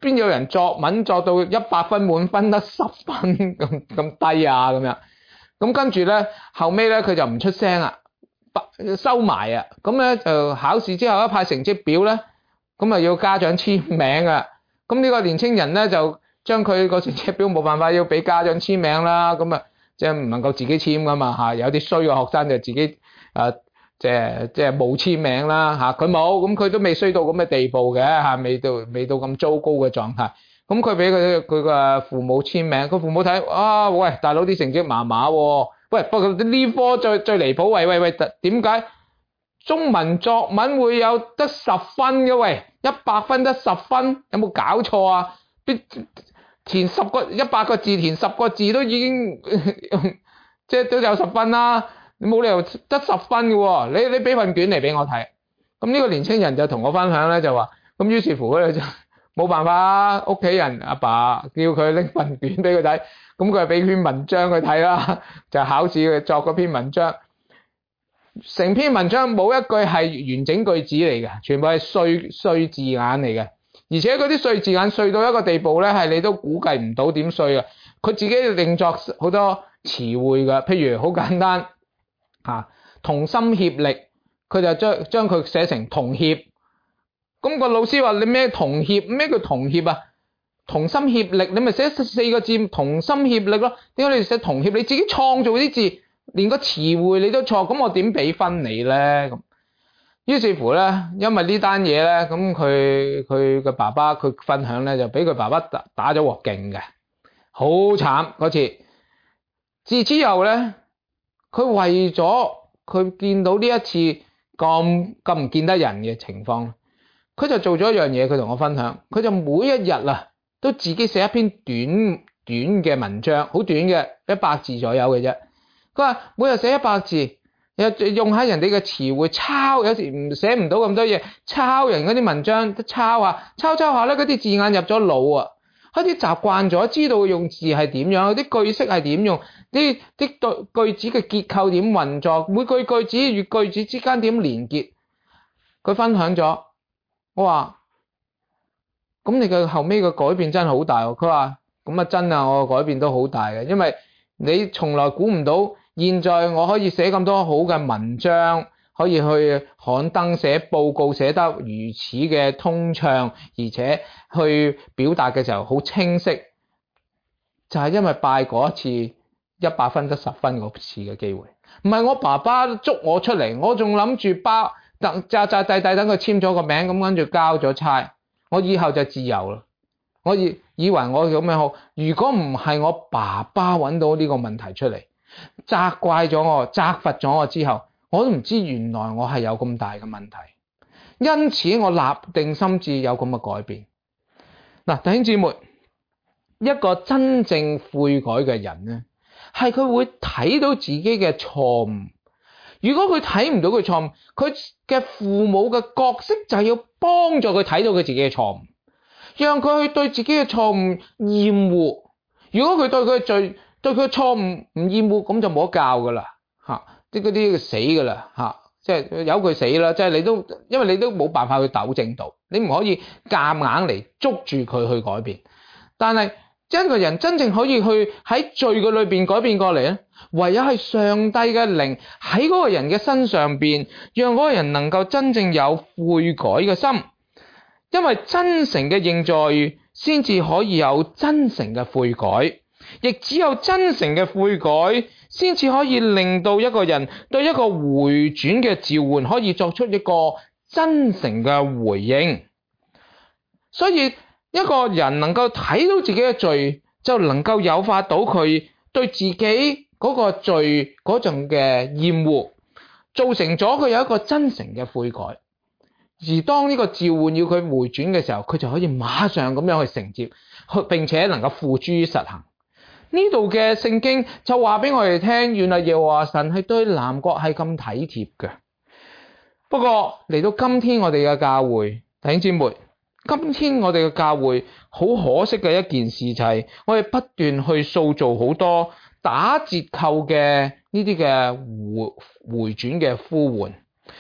邊有人作文作到100分滿分得10分咁低啊咁樣？咁跟住咧後尾咧佢就唔出聲啦，收埋啊。咁咧就考試之後一派成績表咧，咁啊要家長簽名啊。咁呢個年青人咧就將佢個成績表冇辦法要俾家長簽名啦。咁啊即係唔能夠自己簽噶嘛嚇，有啲衰嘅學生就自己即係冇簽名啦嚇，佢冇，咁佢都未衰到咁嘅地步嘅嚇，未到咁糟糕嘅狀態。咁佢俾佢個父母簽名，佢父母睇啊，喂大佬啲成績麻麻喎，喂不過呢科最離譜，喂點解中文作文會有得10分嘅？喂100分得10分，有冇搞錯啊？填100個字填10個字都已經即係都有10分啦。你冇理由得10分嘅喎，你俾份卷嚟俾我睇。咁呢個年青人就同我分享咧，就話咁於是乎咧就冇辦法啊，屋企人阿爸叫佢拎份卷俾佢睇，咁佢就俾篇文章佢睇啦，就考試佢作嗰篇文章，成篇文章冇一句係完整句子嚟嘅，全部係碎字眼嚟嘅，而且嗰啲碎字眼碎到一個地步咧，係你都估計唔到點碎啊！佢自己另作好多詞彙嘅，譬如好簡單。同心協力，佢就將佢寫成同協。咁個老師話你咩同協？咩叫同協啊？同心協力，你咪寫4個字同心協力咯。點解你寫同協？你自己創造啲字，連個詞彙你都錯，咁我點俾分你咧？咁於是乎咧，因為呢單嘢咧，咁佢嘅爸爸佢分享咧，就俾佢爸爸打咗鑊勁嘅，好慘嗰次。自此後咧。佢為咗佢見到呢一次咁唔見得人嘅情況，佢就做咗一樣嘢。佢同我分享，佢就每一日都自己寫一篇短嘅文章，好短嘅100字左右嘅啫。佢話每日寫100字，又用下人哋嘅詞彙抄，有時寫唔到咁多嘢，抄人嗰啲文章都抄下咧，嗰啲字眼入咗腦啊。開始習慣咗，知道用字係點樣，啲句式係點用，啲句子嘅結構點運作，每句句子與句子之間點連結。佢分享咗，我話咁你嘅後尾嘅改變真係好大喎。佢話咁啊真啊，我嘅改變都好大嘅，因為你從來估唔到，現在我可以寫咁多好嘅文章，可以去刊登寫報告寫得如此嘅通暢，而且去表達嘅時候好清晰，就係因為拜嗰一次100分得10分嗰次嘅機會。唔係我爸爸捉我出嚟，我仲諗住等佢簽咗個名，咁跟住交咗差，我以後就自由啦。我以為我咁樣好，如果唔係我爸爸揾到呢個問題出嚟，責怪咗我，責罰咗我之後，我都唔知原來我係有咁大嘅問題，因此我立定心志有咁嘅改變。嗱，弟兄姊妹，一個真正悔改嘅人咧，係佢會睇到自己嘅錯誤。如果佢睇唔到佢錯誤，佢嘅父母嘅角色就係要幫助佢睇到佢自己嘅錯誤，讓佢去對自己嘅錯誤厭惡。如果佢對佢嘅罪、對佢嘅錯誤唔厭惡，咁就冇得教噶啦嚇。即嗰啲死㗎啦嚇，即係由佢死啦，即係你都因為你都冇辦法去糾正到，你唔可以夾硬嚟捉住佢去改變。但係一個人真正可以去喺罪嘅裏邊改變過嚟咧，唯有係上帝嘅靈喺嗰個人嘅身上邊，讓嗰個人能夠真正有悔改嘅心。因為真誠嘅認罪先至可以有真誠嘅悔改，亦只有真誠嘅悔改先至可以令到一個人對一個回轉嘅召喚可以作出一個真誠嘅回應。所以一個人能夠睇到自己嘅罪，就能夠誘發到佢對自己嗰個罪嗰種嘅厭惡，造成咗佢有一個真誠嘅悔改。而當呢個召喚要佢回轉嘅時候，佢就可以馬上咁樣去承接，並且能夠付諸於實行。呢度嘅聖經就話俾我哋聽，原來耶和華神係對南國係咁體貼嘅。不過嚟到今天我哋嘅教會，弟兄姊妹，今天我哋嘅教會好可惜嘅一件事就係，我哋不斷去塑造好多打折扣嘅呢啲嘅回轉嘅呼喚，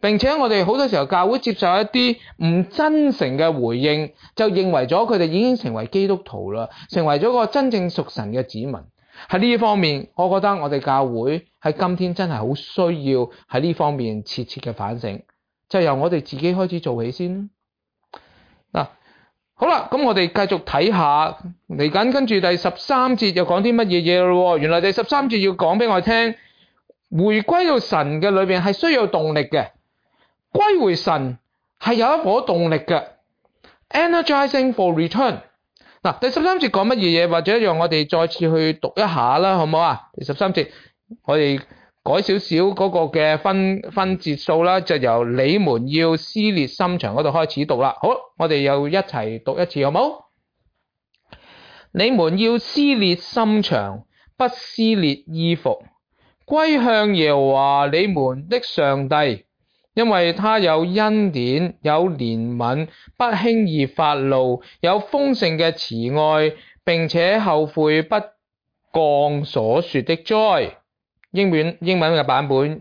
並且我哋好多時候教會接受一啲唔真誠嘅回應，就認為咗佢哋已經成為基督徒啦，成為咗個真正屬神嘅子民。喺呢方面，我覺得我哋教會喺今天真係好需要喺呢方面切切嘅反省，就由我哋自己開始做起先嗱。好啦，咁我哋繼續睇下嚟緊，跟住第13節又講啲乜嘢嘢咯。原來第13節要講俾我聽，回歸到神嘅裏邊係需要動力嘅，歸回神係有一顆動力嘅 ，energizing for return。嗱，第13節講乜嘢嘢，或者讓我哋再次去讀一下啦，好唔好啊？第13節我哋改少少嗰個嘅分節數啦，就由你們要撕裂心腸嗰度開始讀啦。好，我哋又一齊讀一次，好唔好？你們要撕裂心腸，不撕裂衣服，歸向耶和華你們的上帝，因為他有恩典，有憐憫，不輕易發怒，有豐盛嘅慈愛，並且後悔不降所說的災。英文嘅版本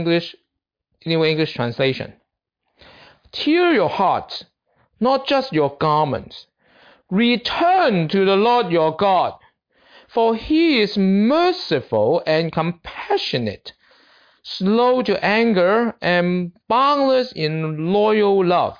New English Translation. Tear your hearts, not just your garments. Return to the Lord your God, for he is merciful and compassionate, slow to anger and boundless in loyal love,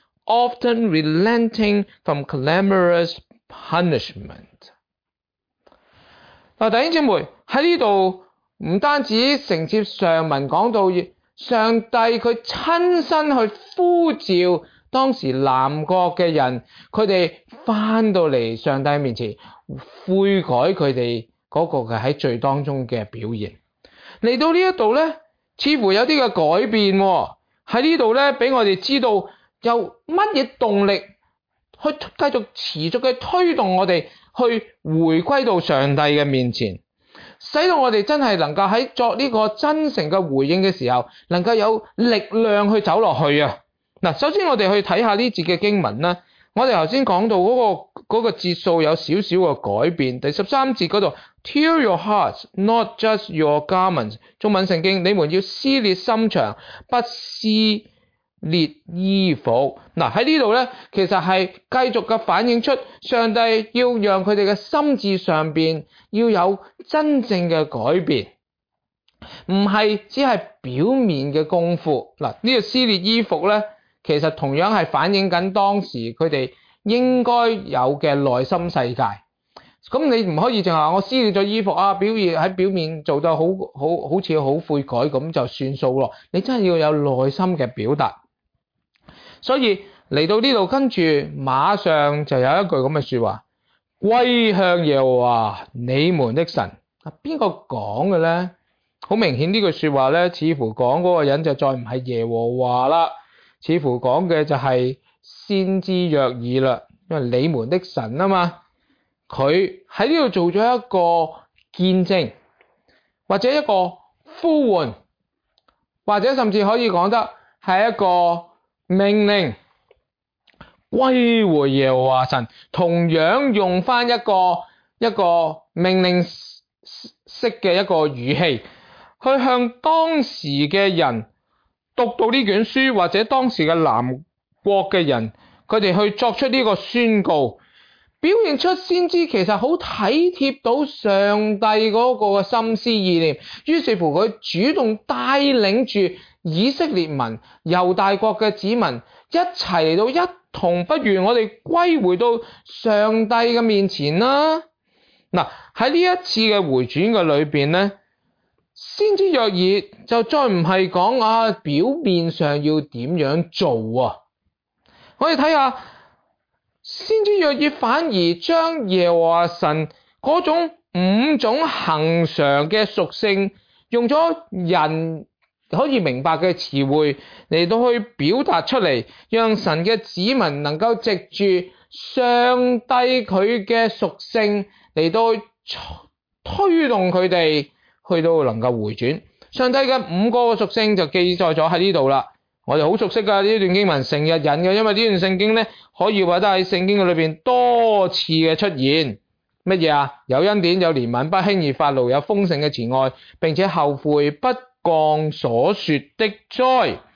often relenting from clamorous punishment. 嗱，弟兄姊妹喺呢度唔單止承接上文講到上帝佢親身去呼召當時南國嘅人，佢哋翻到嚟上帝面前悔改佢哋嗰個嘅喺罪當中嘅表現。嚟到呢一度咧，似乎有啲嘅改變喎。喺呢度咧，俾我哋知道有乜嘢動力去繼續持續嘅推動我哋去回歸到上帝嘅面前，使到我哋真係能夠喺作呢個真誠嘅回應嘅時候，能夠有力量去走落去啊！嗱，首先我哋去睇下呢節嘅經文啦。我哋頭先講到嗰個節數有少少嘅改變。第13節嗰度 ，Tear your hearts, not just your garments。中文聖經，你們要撕裂心腸，不撕裂衣服。嗱，喺呢度咧，其實係繼續嘅反映出上帝要讓佢哋嘅心智上邊要有真正嘅改變，唔係只係表面嘅功夫。嗱，呢個撕裂衣服咧，其實同樣係反映緊當時佢哋應該有嘅內心世界。咁你唔可以淨係話我撕裂咗衣服啊，喺表面做到好似好悔改咁就算數咯。你真係要有內心嘅表達。所以嚟到呢度，跟住馬上就有一句咁嘅說話，歸向耶和華你們的神。邊個講嘅咧？好明顯呢句說話咧，似乎講嗰個人就再唔係耶和華啦，似乎講嘅就係先知約珥啦，因為你們的神啊嘛，佢喺呢度做咗一個見證，或者一個呼喚，或者甚至可以講得係一個命令，歸回耶和華神，同樣用翻一個命令式嘅一個語氣，去向當時嘅人讀到呢卷書，或者當時嘅南國嘅人，佢哋去作出呢個宣告，表現出先知其實好體貼到上帝嗰個心思意念，於是乎佢主動帶領住以色列民、猶大國嘅子民一齊嚟到一同，不如我哋歸回到上帝嘅面前啦。嗱，喺呢一次嘅回轉嘅裏邊咧，先知約珥就再唔係講表面上要點樣做啊。我哋睇下先知約珥反而將耶和華神嗰種5種恆常嘅屬性，用咗人可以明白嘅詞彙嚟到去表達出嚟，讓神嘅子民能夠藉住上帝佢嘅屬性嚟到推動佢哋去到能夠回轉。上帝嘅5個屬性就記載咗喺呢度啦。我哋好熟悉噶呢段經文，成日引嘅，因為呢段聖經咧可以話得喺聖經嘅裏邊多次嘅出現。乜嘢啊？有恩典，有憐憫，不輕易發怒，有豐盛嘅慈愛，並且後悔不降所說的災。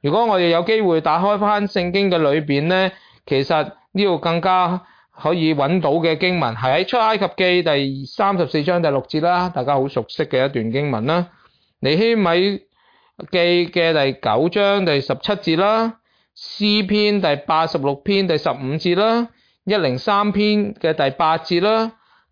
如果我哋有機會打開翻聖經嘅裏邊咧，其實呢度更加可以揾到嘅經文係喺出埃及記第34章第6節啦，大家好熟悉嘅一段經文啦。尼希米記嘅第9章第17節啦，詩篇第86篇第15節啦，103篇嘅第8節啦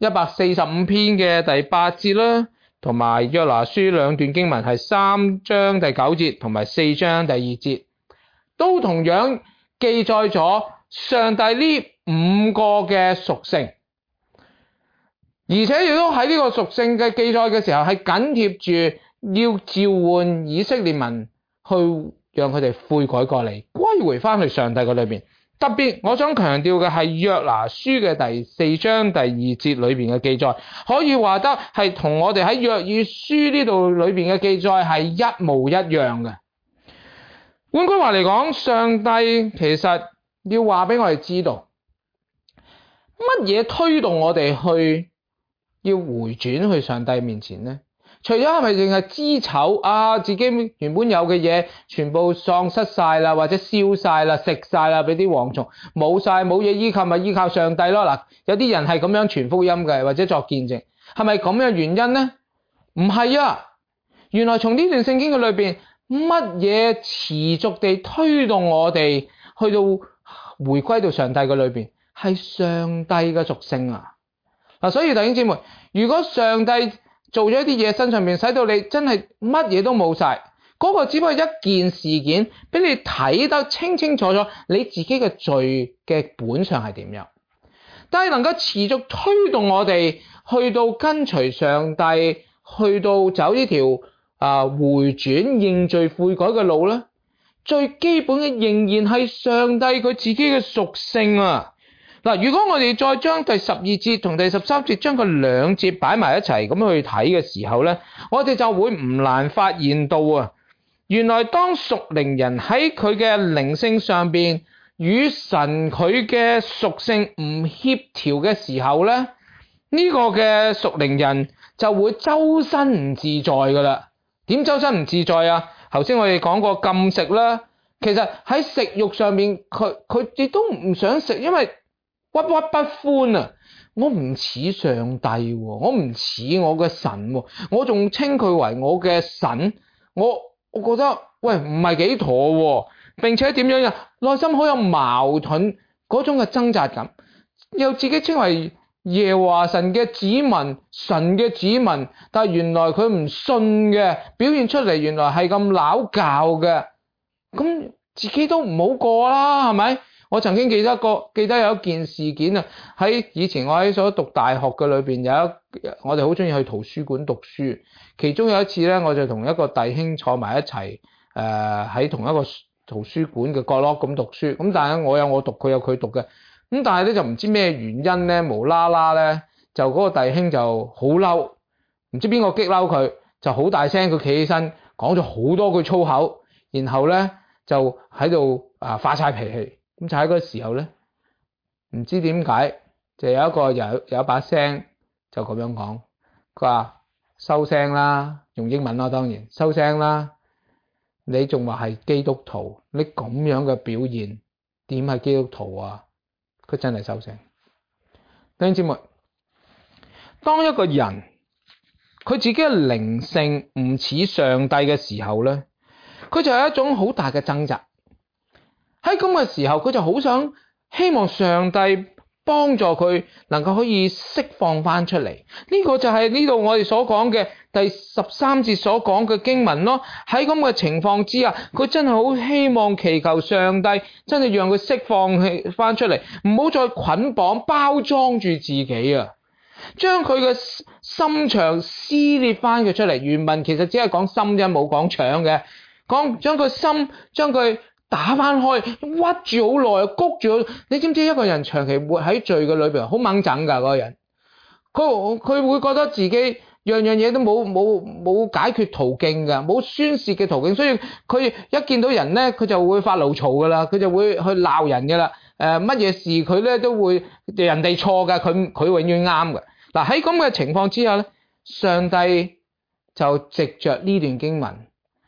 ，145篇嘅第8節啦，同埋約拿書兩段經文係3章第9節同埋4章第2節，都同樣記載咗上帝呢5個嘅屬性，而且亦都喺呢個屬性嘅記載嘅時候係緊貼住要召喚以色列民去讓佢哋悔改過嚟，歸回翻去上帝嘅裏邊。特別我想強調嘅係約拿書嘅第4章第2節裏邊嘅記載，可以話得係同我哋喺約珥書呢度裏邊嘅記載係一模一樣嘅。換句話嚟講，上帝其實要話俾我哋知道，乜嘢推動我哋去要回轉去上帝面前呢？除咗係咪淨係知醜啊，自己原本有嘅嘢全部喪失晒啦，或者燒晒啦、食晒啦，俾啲蝗蟲冇晒，冇嘢依靠咪依靠上帝咯。嗱，有啲人係咁樣傳福音嘅，或者作見證，係咪咁樣原因呢？唔係啊，原來從呢段聖經嘅裏邊，乜嘢持續地推動我哋去到回歸到上帝嘅裏邊，係上帝嘅屬性啊。嗱，所以弟兄姊妹，如果上帝做咗一啲嘢身上面，使到你真係乜嘢都冇晒，嗰個只不過一件事件，俾你睇得清清楚楚，你自己嘅罪嘅本相係點樣，但係能夠持續推動我哋去到跟隨上帝，去到走呢條回轉認罪悔改嘅路咧，最基本嘅仍然係上帝佢自己嘅屬性啊。嗱，如果我哋再將第12節同第13節將佢兩節擺埋一齊咁去睇嘅時候咧，我哋就會唔難發現到啊，原來當屬靈人喺佢嘅靈性上邊與神佢嘅屬性唔協調嘅時候咧，呢個嘅屬靈人就會周身唔自在噶啦。點周身唔自在啊？頭先我哋講過禁食啦，其實喺食慾上面佢亦都唔想食，因為鬱鬱不歡啊！我唔似上帝喎，我唔似我嘅神喎，我仲稱佢為我嘅神，我覺得喂唔係幾妥喎，並且點樣啊？內心好有矛盾嗰種嘅掙扎感，又自己稱為耶和華神嘅子民，神嘅子民，但係原來佢唔信嘅，表現出嚟原來係咁拗教嘅，咁自己都唔好過啦，係咪？我曾經記得有一件事件啊，喺以前我喺所讀大學嘅裏邊我哋好中意去圖書館讀書，其中有一次咧，我就同一個弟兄坐埋一齊，喺同一個圖書館嘅角落咁讀書，咁但係我有我讀，佢有佢讀嘅，咁但係咧就唔知咩原因咧，無啦啦咧就嗰個弟兄就好嬲，唔知邊個激嬲佢，就好大聲佢企起身講咗好多句粗口，然後咧就喺度發晒脾氣。咁就喺嗰個時候咧，唔知點解就有一把聲就咁樣講，佢話收聲啦，用英文啦，當然收聲啦，你仲話係基督徒，你咁樣嘅表現點係基督徒啊？佢真係收聲。弟兄姊妹，當一個人佢自己嘅靈性唔似上帝嘅時候咧，佢就有一種好大嘅掙扎。喺咁嘅時候，佢就好想希望上帝幫助佢能夠可以釋放翻出嚟。呢個就係呢度我哋所講嘅第13節所講嘅經文咯。喺咁嘅情況之下，佢真係好希望祈求上帝真係讓佢釋放翻出嚟，唔好再捆綁包裝住自己啊！將佢嘅心腸撕裂翻佢出嚟。原文其實只係講心啫，冇講腸嘅，講將佢心將佢打翻開，屈住好耐，谷住。你知唔知一個人長期活喺罪嘅裏邊，好掹整噶嗰個人，佢會覺得自己樣樣嘢都冇解決途徑噶，冇宣泄嘅途徑，所以佢一見到人咧，佢就會發牢嘈噶啦，佢就會去鬧人噶啦。乜嘢事佢咧都會人哋錯噶，佢永遠啱噶。嗱，喺咁嘅情況之下咧，上帝就藉着呢段經文，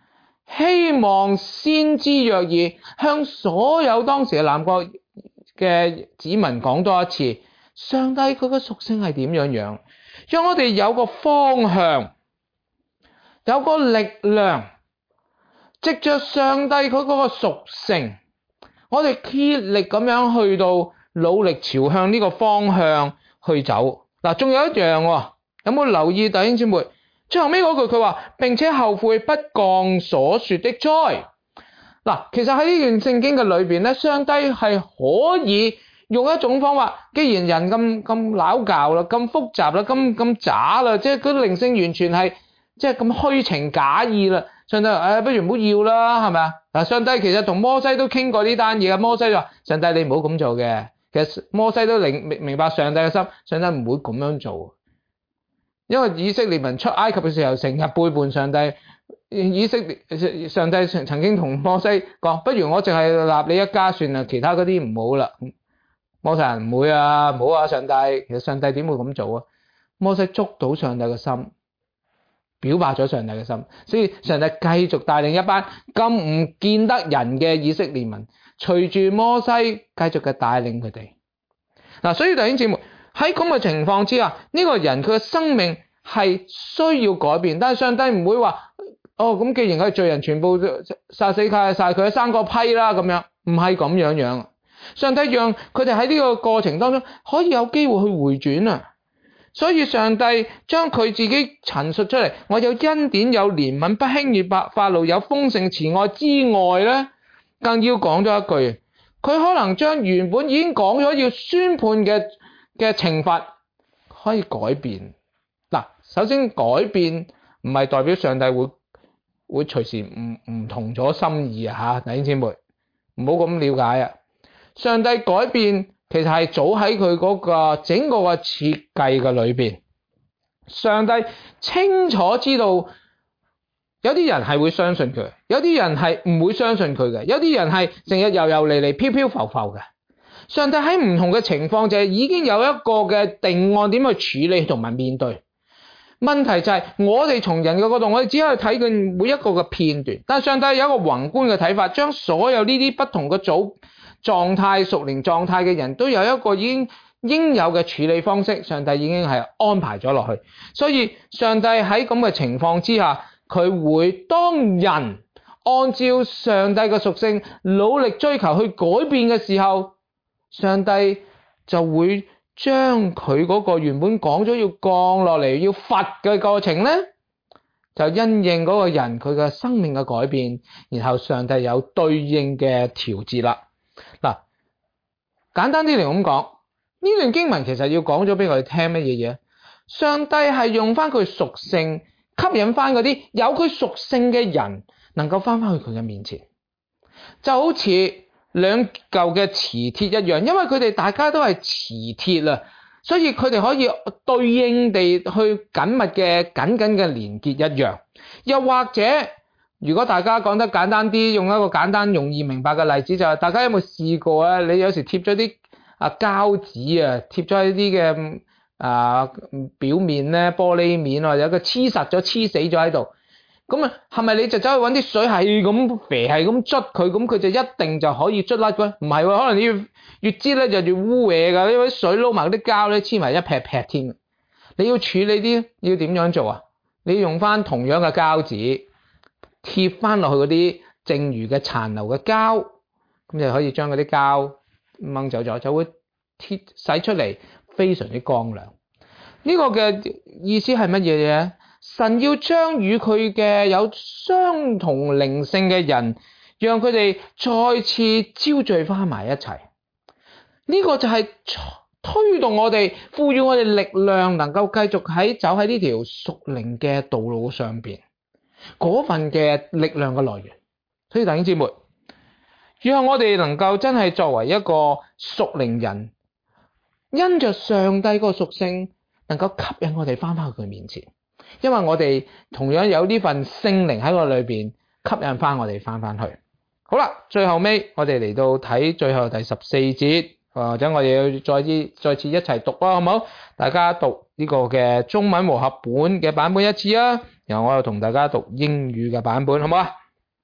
希望先知約珥向所有當時嘅南國嘅子民講多一次，上帝佢嘅屬性係點樣，讓我哋有個方向，有個力量，藉着上帝佢嗰個屬性，我哋竭力咁樣去到努力朝向呢個方向去走。嗱，仲有一樣喎，有冇留意弟兄姊妹？最後尾嗰句佢話，並且後悔不降所說的災。嗱，其實喺呢段聖經嘅裏邊咧，上帝係可以用一種方法，既然人咁拗教啦，咁複雜啦，咁渣啦，即係佢靈性完全係即係咁虛情假意啦。上帝不如唔好要啦，係咪啊？嗱，上帝其實同摩西都傾過呢單嘢，摩西就話：上帝你唔好咁做嘅。其實摩西都明白上帝嘅心，上帝唔會咁樣做。因為以色列民出埃及嘅時候，成日背叛上帝。上帝曾經同摩西講：不如我淨係立你一家算啦，其他嗰啲唔好啦。摩西人唔會啊，唔好啊，上帝。其實上帝點會咁做啊？摩西捉到上帝嘅心，表白咗上帝嘅心，所以上帝繼續帶領一班咁唔見得人嘅以色列民，隨住摩西繼續嘅帶領佢哋。嗱，所以弟兄姊妹喺咁嘅情況之下，呢個人佢嘅生命係需要改變，但係上帝唔會話：咁既然佢係罪人，全部殺死晒佢，生個批啦咁樣，唔係咁樣。上帝讓佢哋喺呢個過程當中可以有機會去回轉啊！所以上帝將佢自己陳述出嚟，我有恩典，有憐憫，不輕易發怒，有豐盛慈愛之外咧，更要講咗一句，佢可能將原本已經講咗要宣判嘅懲罰可以改變。嗱，首先改變唔係代表上帝會隨時唔同咗心意啊！弟兄姊妹唔好咁了解啊！上帝改變其實係早喺佢嗰個整個嘅設計嘅裏邊，上帝清楚知道有啲人係會相信佢，有啲人係唔會相信佢嘅，有啲人係成日游嚟嚟飄飄浮浮嘅。上帝喺唔同嘅情況就係已經有一個嘅定案點去處理同埋面對。問題就係我哋從人嘅角度，我哋只可以睇佢每一個嘅片段，但係上帝有一個宏觀嘅睇法，將所有呢啲不同嘅狀態、屬靈狀態嘅人都有一個已經應有嘅處理方式，上帝已經係安排咗落去。所以上帝喺咁嘅情況之下，佢會當人按照上帝嘅屬性努力追求去改變嘅時候，上帝就會將佢嗰個原本講咗要降落嚟要罰嘅過程咧，就因應嗰個人佢嘅生命嘅改變，然後上帝有對應嘅調節啦。嗱，簡單啲嚟咁講，呢段經文其實要講咗俾我哋聽乜嘢嘢？上帝係用翻佢屬性吸引翻嗰啲有佢屬性嘅人，能夠翻去佢嘅面前，就好似兩嚿嘅磁鐵一樣，因為佢哋大家都係磁鐵啊，所以佢哋可以對應地去緊密嘅緊嘅連結一樣。又或者如果大家講得簡單啲，用一個簡單容易明白嘅例子，就係大家有冇試過啊？你有時貼咗啲膠紙啊，貼咗喺啲嘅表面咧，玻璃面或者有個黐實咗黐死咗喺度，咁係咪你就走去揾啲水係咁肥係咁捽佢，咁佢就一定就可以捽甩嘅？唔係喎，可能你越擠咧就越污嘢㗎，因為水撈埋啲膠咧黐埋一劈劈添。你要處理啲要點樣做啊？你要用翻同樣嘅膠紙貼翻落去嗰啲剩餘嘅殘留嘅膠，咁就可以將嗰啲膠掹走咗，就會洗出嚟非常之光亮。呢個嘅意思係乜嘢嘢？神要將與佢嘅有相同靈性嘅人，讓佢哋再次招聚翻埋一齊。呢個就係推動我哋，賦予我哋力量，能夠繼續走喺呢條屬靈嘅道路上邊，嗰份嘅力量嘅來源。所以弟兄姊妹，讓我哋能夠真係作為一個屬靈人，因着上帝個屬性，能夠吸引我哋翻返去佢面前，因為我哋同樣有呢份聖靈喺我裏邊吸引翻我哋翻返去。好啦，最後尾我哋嚟到睇最後第14節，或者我哋要再次一齊讀啦，好唔好？大家讀呢個嘅中文和合本嘅版本一次啊，然後我又同大家讀英語嘅版本，好唔好啊？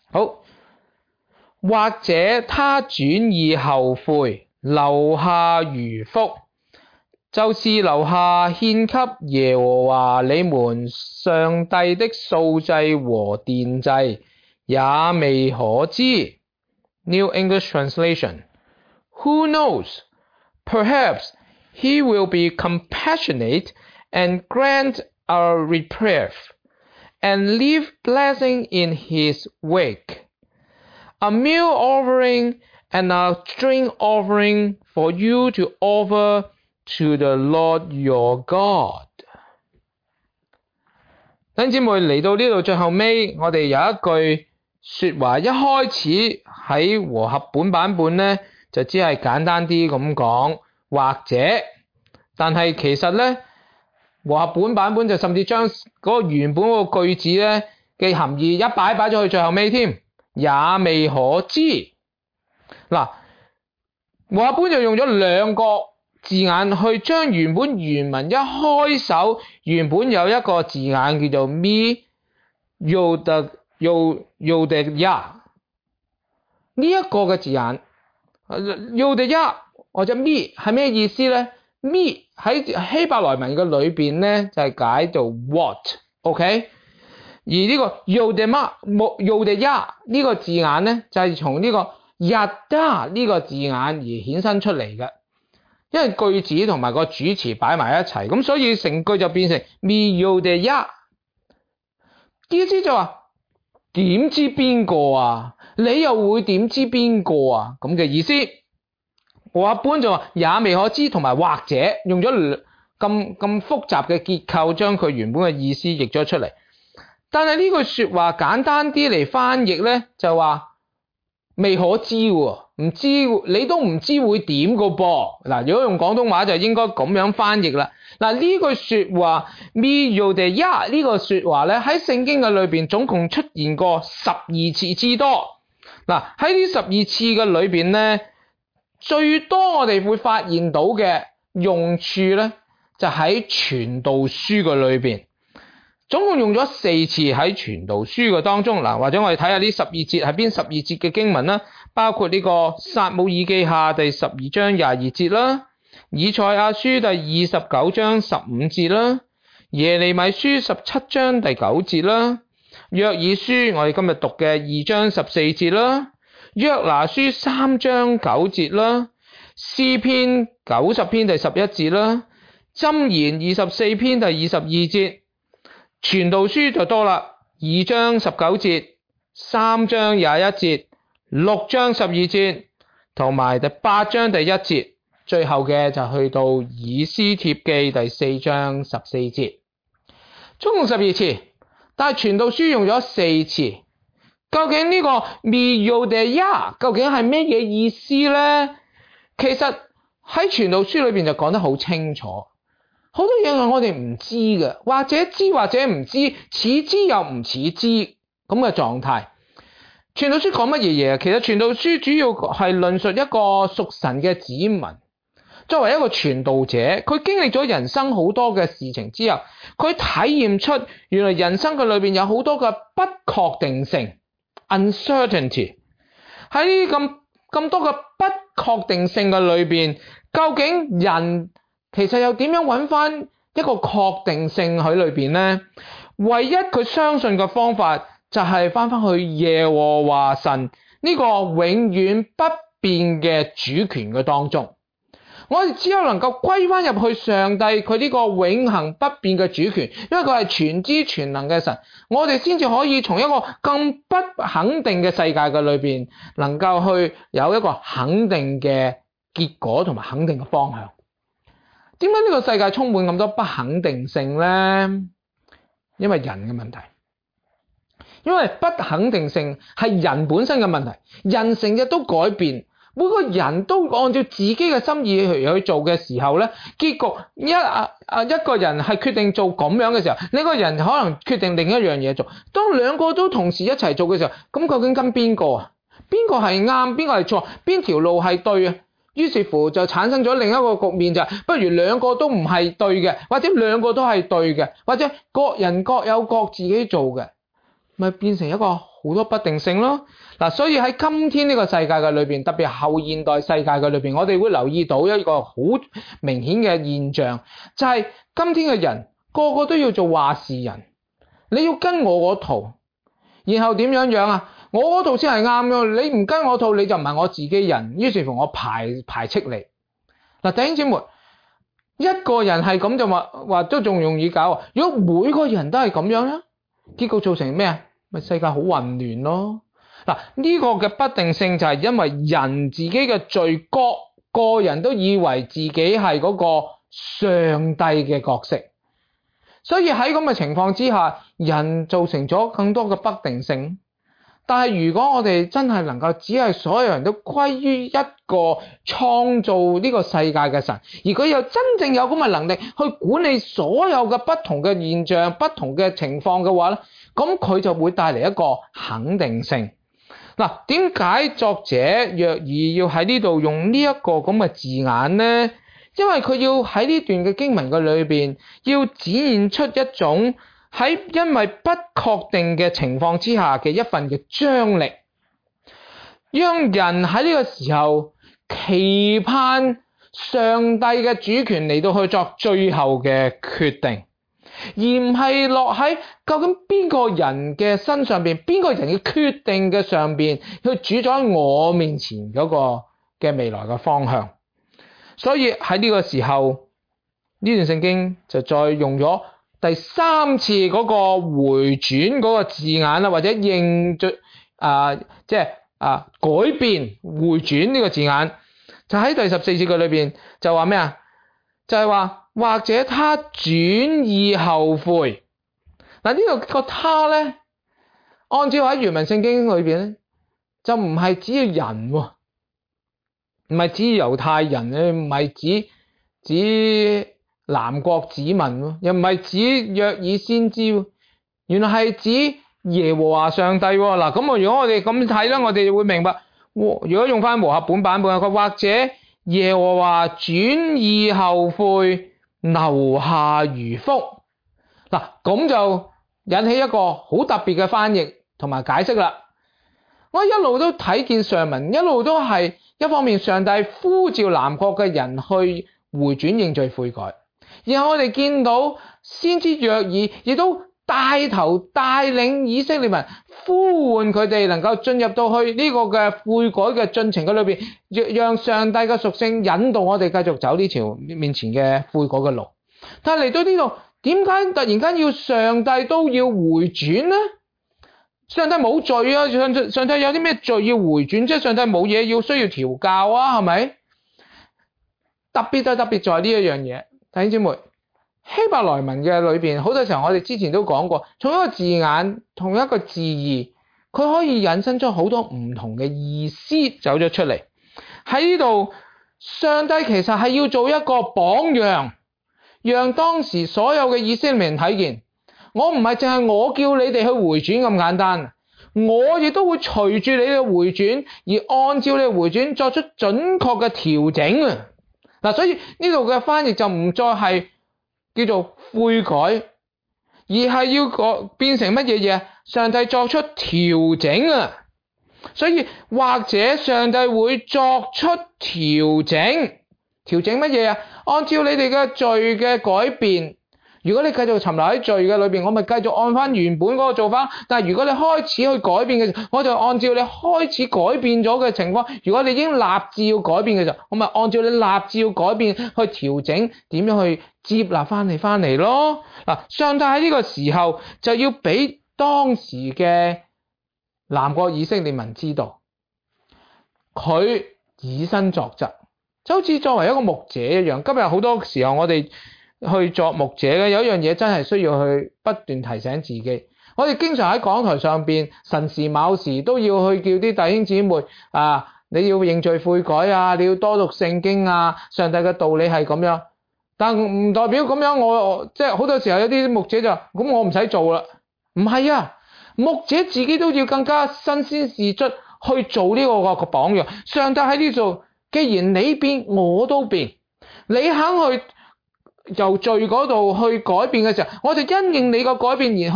好，或者他轉意後悔，留下餘福，就是留下獻給耶和華你們上帝的素祭和奠祭，也未可知。New English Translation. Who knows? Perhaps he will be compassionate and grant a reprieve, and leave blessing in his wake, a meal offering and a drink offering for you to offer to the Lord your God。 弟兄姊妹，嚟到呢度最後尾，我哋有一句說話，一開始喺和合本版本呢，就只係簡單啲咁講，或者，但係其實呢，和合本版本就甚至將嗰個原本嗰個句子呢嘅含義一擺咗去最後尾添，也未可知。嗱，和合本就用咗兩個字眼去將原文一開首原本有一個字眼叫做 me yodeya 呢一個嘅字眼 yodeya 或者 me 係咩意思呢？ me 喺希伯來文嘅裏邊呢，就係解做 what，OK？ 而呢個 yodeya 呢個字眼呢，就係從呢個 yada 呢個字眼而衍生出嚟嘅。因為句子同埋個主詞擺埋一齊，咁所以成句就變成 me yodeya， 意思就話點知邊個啊？你又會點知邊個啊？咁嘅意思。和合本就話也未可知，同埋或者用咗咁複雜嘅結構，將佢原本嘅意思譯咗出嚟。但係呢句說話簡單啲嚟翻譯咧，就話未可知喎，唔知你都唔知會點個噃。嗱，如果用廣東話就應該咁樣翻譯啦。嗱，呢句說話 me yodeya 呢個說話咧，喺聖經嘅裏邊總共出現過12次之多。嗱，喺呢12次嘅裏邊咧，最多我哋會發現到嘅用處咧，就喺傳道書嘅裏邊，總共用咗4次喺傳道書嘅當中。嗱，或者我哋睇下呢12節係邊12節嘅經文啦，包括呢個撒母耳記下第12章22節啦，以賽亞書第29章15節啦，耶利米書17章第9節啦，約珥書我哋今日讀嘅2章14節啦，約拿書3章9節啦，詩篇90篇第11節啦，箴言24篇第22節，傳道書就多啦，2章19節、3章21節、6章12節，同埋第8章第1節，最後嘅就去到以斯帖記第4章14節，總共12次，但係傳道書用咗4次。究竟呢個 me yodeya 究竟係咩嘢意思呢？其實喺傳道書裏邊就講得好清楚，好多嘢係我哋唔知嘅，或者知或者唔知，似知又唔似知咁嘅狀態。傳道書講乜嘢嘢？其實傳道書主要係論述一個屬神嘅子民，作為一個傳道者，佢經歷咗人生好多嘅事情之後，佢體驗出原來人生嘅裏邊有好多嘅不確定性。uncertainty 喺呢啲咁多嘅不確定性嘅裏邊，究竟人其實又點樣揾翻一個確定性喺裏邊呢？唯一佢相信嘅方法就係翻去耶和華神呢個永遠不變嘅主權嘅當中。我哋只有能夠歸翻入去上帝佢呢個永恆不變嘅主權，因為佢係全知全能嘅神，我哋先至可以從一個咁不肯定嘅世界嘅裏邊，能夠去有一個肯定嘅結果同埋肯定嘅方向。點解呢個世界充滿咁多不肯定性呢？因為人嘅問題，因為不肯定性係人本身嘅問題，人成日都改變。每個人都按照自己嘅心意去做嘅時候咧，結局一個人係決定做咁樣嘅時候，另一個人可能決定另一樣嘢做。當兩個都同時一齊做嘅時候，咁究竟跟邊個啊？邊個係啱？邊個係錯？邊條路係對啊？於是乎就產生咗另一個局面，就係不如兩個都唔係對嘅，或者兩個都係對嘅，或者各人各有各自己做嘅，咪變成一個好好多不定性咯。嗱，所以喺今天呢個世界嘅裏邊，特別係後現代世界嘅裏邊，我哋會留意到一個好明顯嘅現象，就係今天嘅人個個都要做話事人，你要跟我嗰套，然後點樣啊？我嗰套先係啱嘅，你唔跟我套你就唔係我自己人，於是乎我排斥你。嗱，弟兄姊妹，一個人係咁就話都仲容易搞，如果每個人都係咁樣咧，結果造成咩啊？咪世界好混亂咯。嗱，呢個嘅不定性就係因為人自己嘅罪，個人都以為自己係嗰個上帝嘅角色，所以喺咁嘅情況之下，人造成咗更多嘅不定性。但係如果我哋真係能夠只係所有人都歸於一個創造呢個世界嘅神，而佢又真正有咁嘅能力去管理所有嘅不同嘅現象、不同嘅情況嘅話咧，咁佢就會帶嚟一個肯定性。嗱，點解作者約珥要喺呢度用呢一個咁嘅字眼呢？因為佢要喺呢段嘅經文嘅裏邊，要展現出一種喺因為不確定嘅情況之下嘅一份嘅張力，讓人喺呢個時候期盼上帝嘅主權嚟到去作最後嘅決定，而唔係落喺究竟邊個人嘅身上邊，邊個人嘅決定嘅上邊去主宰我面前嗰個嘅未來嘅方向。所以喺呢個時候，呢段聖經就再用咗第三次嗰個回轉嗰個字眼啦，或者認罪改變回轉呢個字眼，就喺第14節嘅裏邊就話咩啊？就係話或者他轉意後悔。嗱，呢個他咧，按照喺原文聖經裏邊咧，就唔係指人喎，唔係指猶太人咧，唔係指南國子民喎，又唔係指約珥先知，原來係指耶和華上帝喎。嗱，咁如果我哋咁睇咧，我哋就會明白，如果用翻和合本版本，佢或者耶和華轉意後悔，留下餘福。嗱，咁就引起一個好特別嘅翻譯同埋解釋啦。我一路都睇見上文，一路都係一方面上帝呼召南國嘅人去回轉認罪悔改，然後我哋見到先知約珥亦都帶頭帶領以色列民，呼喚佢哋能夠進入到去呢個嘅悔改嘅進程嘅裏邊，讓上帝嘅屬性引導我哋繼續走呢條面前嘅悔改嘅路。但係嚟到呢度，點解突然間要上帝都要回轉呢？上帝冇罪啊，上帝有啲咩罪要回轉？即係上帝冇嘢要需要調教啊，係咪？特別就特別在呢一樣嘢，弟兄姊妹，希伯來文嘅裏邊，好多時候我哋之前都講過，同一個字眼，同一個字義，佢可以引申出好多唔同嘅意思走咗出嚟。喺呢度，上帝其實係要做一個榜樣，讓當時所有嘅以色列人睇見。我唔係淨係我叫你哋去回轉咁簡單，我亦都會隨住你嘅回轉而按照你嘅回轉作出準確嘅調整啊！嗱，所以呢度嘅翻譯就唔再係叫做悔改，而係要變成乜嘢嘢？上帝作出調整啊！所以或者上帝會作出調整，調整乜嘢啊？按照你哋嘅罪嘅改變。如果你繼續沉流喺罪嘅裏邊，我咪繼續按翻原本嗰個做法。但係如果你開始去改變嘅時候，我就按照你開始改變咗嘅情況。如果你已經立志要改變嘅時候，我咪按照你立志要改變去調整，點樣去接納翻嚟咯。嗱，上帝喺呢個時候就要俾當時嘅南國以色列民知道，佢以身作則，就好似作為一個牧者一樣。今日好多時候我哋去作牧者嘅，有一樣嘢真係需要去不斷提醒自己。我哋經常喺講台上邊辰時卯時都要去叫啲弟兄姊妹你要認罪悔改啊，你要多讀聖經啊，上帝嘅道理係咁樣。但唔代表咁樣我即係好多時候有啲牧者就咁，我唔使做啦。唔係啊，牧者自己都要更加身先士卒去做呢個榜樣。上帝喺呢度，既然你變我都變，你肯去由罪嗰度去改變嘅時候，我就因應你個改變而去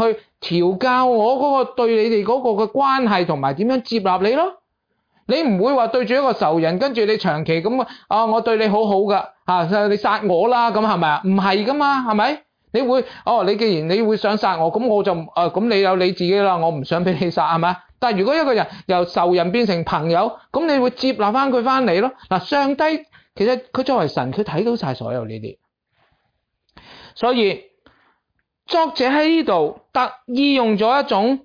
調教我嗰個對你哋嗰個嘅關係同埋點樣接納你咯。你唔會話對住一個仇人，跟住你長期咁我對你好好噶你殺我啦咁係咪啊？唔係噶嘛，係咪？你會你既然你會想殺我，咁我就咁你有你自己啦，我唔想俾你殺係咪？但係如果一個人由仇人變成朋友，咁你會接納翻佢翻嚟咯。嗱，上帝其實佢作為神，佢睇到晒所有呢啲，所以作者喺呢度特意用咗一種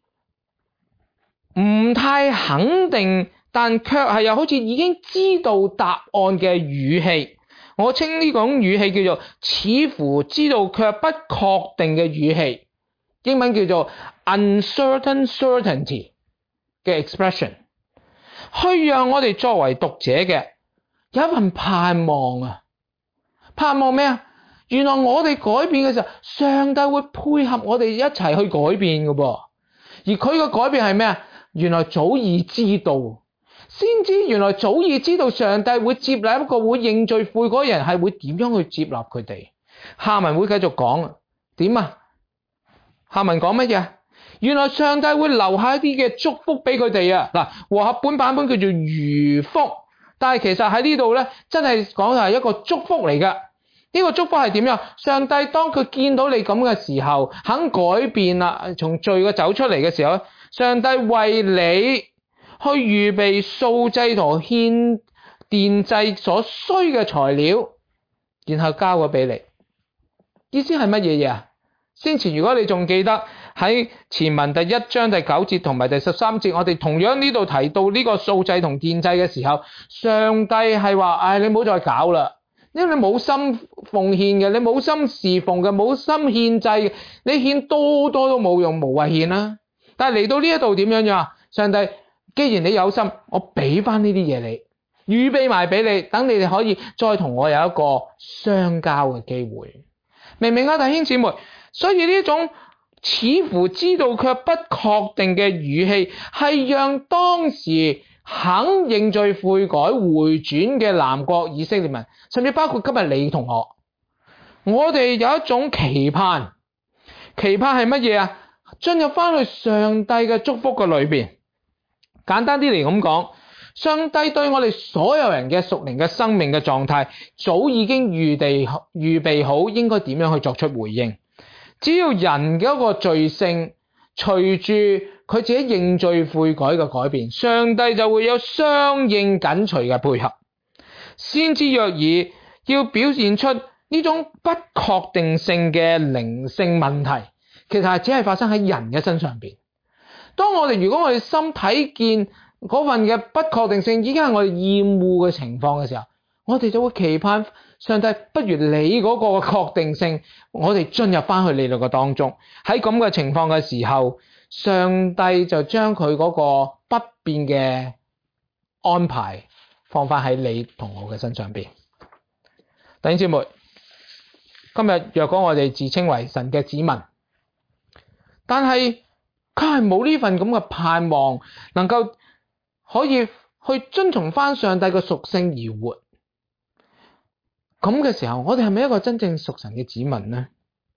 唔太肯定，但卻係又好似已經知道答案嘅語氣。我稱呢種語氣叫做似乎知道卻不確定嘅語氣，英文叫做 uncertain certainty 嘅 expression， 去讓我哋作為讀者嘅有一份盼望啊！盼望咩啊？原來我哋改變嘅時候，上帝會配合我哋一齊去改變嘅噃。而佢嘅改變係咩啊？原來早已知道，先知原來早已知道上帝會接納一個會認罪悔改嘅人，係會點樣去接納佢哋。下文會繼續講點啊？下文講乜嘢？原來上帝會留下一啲嘅祝福俾佢哋啊！嗱，和合本版本叫做餘福，但係其實喺呢度咧，真係講係一個祝福嚟㗎。呢個祝福係點樣？上帝當佢見到你咁嘅時候，肯改變啦，從罪嘅走出嚟嘅時候，上帝為你去預備素祭同獻奠祭所需嘅材料，然後交咗俾你。意思係乜嘢嘢啊？先前如果你仲記得喺前文第1章第9節同埋第13節，我哋同樣呢度提到呢個素祭同奠祭嘅時候，上帝係話：你唔好再搞啦，因為你冇心奉獻嘅，你冇心侍奉嘅，冇心獻祭嘅，你獻多都冇用，無謂獻啦。但係嚟到呢一度點樣樣？上帝，既然你有心，我俾翻呢啲嘢你，預備埋俾你，等你哋可以再同我有一個相交嘅機會。明唔明啊，弟兄姊妹？所以呢種似乎知道卻不確定嘅語氣，係讓當時肯認罪悔改回轉嘅南國以色列民，甚至包括今日你同我哋有一種期盼。期盼係乜嘢啊？進入翻去上帝嘅祝福嘅裏邊。簡單啲嚟咁講，上帝對我哋所有人嘅屬靈嘅生命嘅狀態，早已經預備好應該點樣去作出回應。只要人嘅一個罪性，隨住佢自己認罪悔改嘅改變，上帝就會有相應緊隨嘅配合。先知約珥要表現出呢種不確定性嘅靈性問題，其實係只係發生喺人嘅身上邊。當如果我哋心睇見嗰份嘅不確定性已經係我哋厭惡嘅情況嘅時候，我哋就會期盼上帝不如你嗰個確定性，我哋進入翻去你哋嘅當中。喺咁嘅情況嘅時候，上帝就將佢嗰個不變嘅安排放翻喺你同我嘅身上邊。弟兄姊妹，今日若果我哋自稱為神嘅子民，但係佢係冇呢份咁嘅盼望，能夠可以去遵從翻上帝嘅屬性而活。咁嘅時候，我哋係咪一個真正屬神嘅子民呢？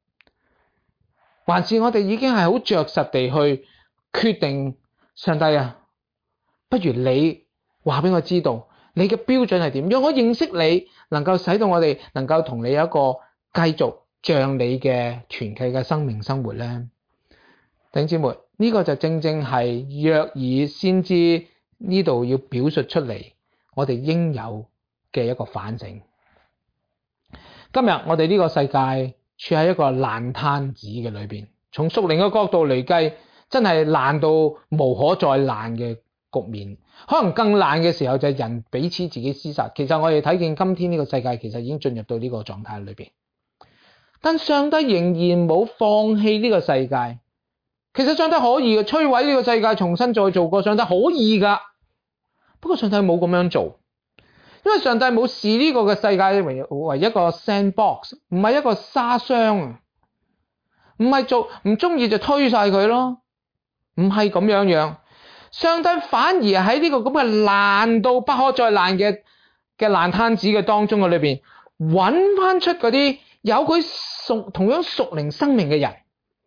還是我哋已經係好着實地去決定上帝啊，不如你話俾我知道你嘅標準係點，讓我認識你，能夠使到我哋能夠同你有一個繼續像你嘅團契嘅生命生活呢？弟兄姊妹，呢個就正正係約珥先知呢度要表述出嚟，我哋應有嘅一個反省。今日我哋呢個世界處喺一個爛攤子嘅裏邊，從屬靈嘅角度嚟計，真係爛到無可再爛嘅局面。可能更爛嘅時候就係人彼此自己廝殺。其實我哋睇見今天呢個世界其實已經進入到呢個狀態裏邊，但上帝仍然冇放棄呢個世界。其實上帝可以嘅，摧毀呢個世界，重新再做過，上帝可以噶。不過上帝冇咁樣做。因為上帝冇視呢個嘅世界為一個 sandbox， 唔係一個沙箱，唔係唔中意就推晒佢咯，唔係咁樣。上帝反而喺呢個咁嘅爛到不可再爛嘅爛攤子嘅當中嘅裏邊，揾翻出嗰啲有佢同樣屬靈生命嘅人，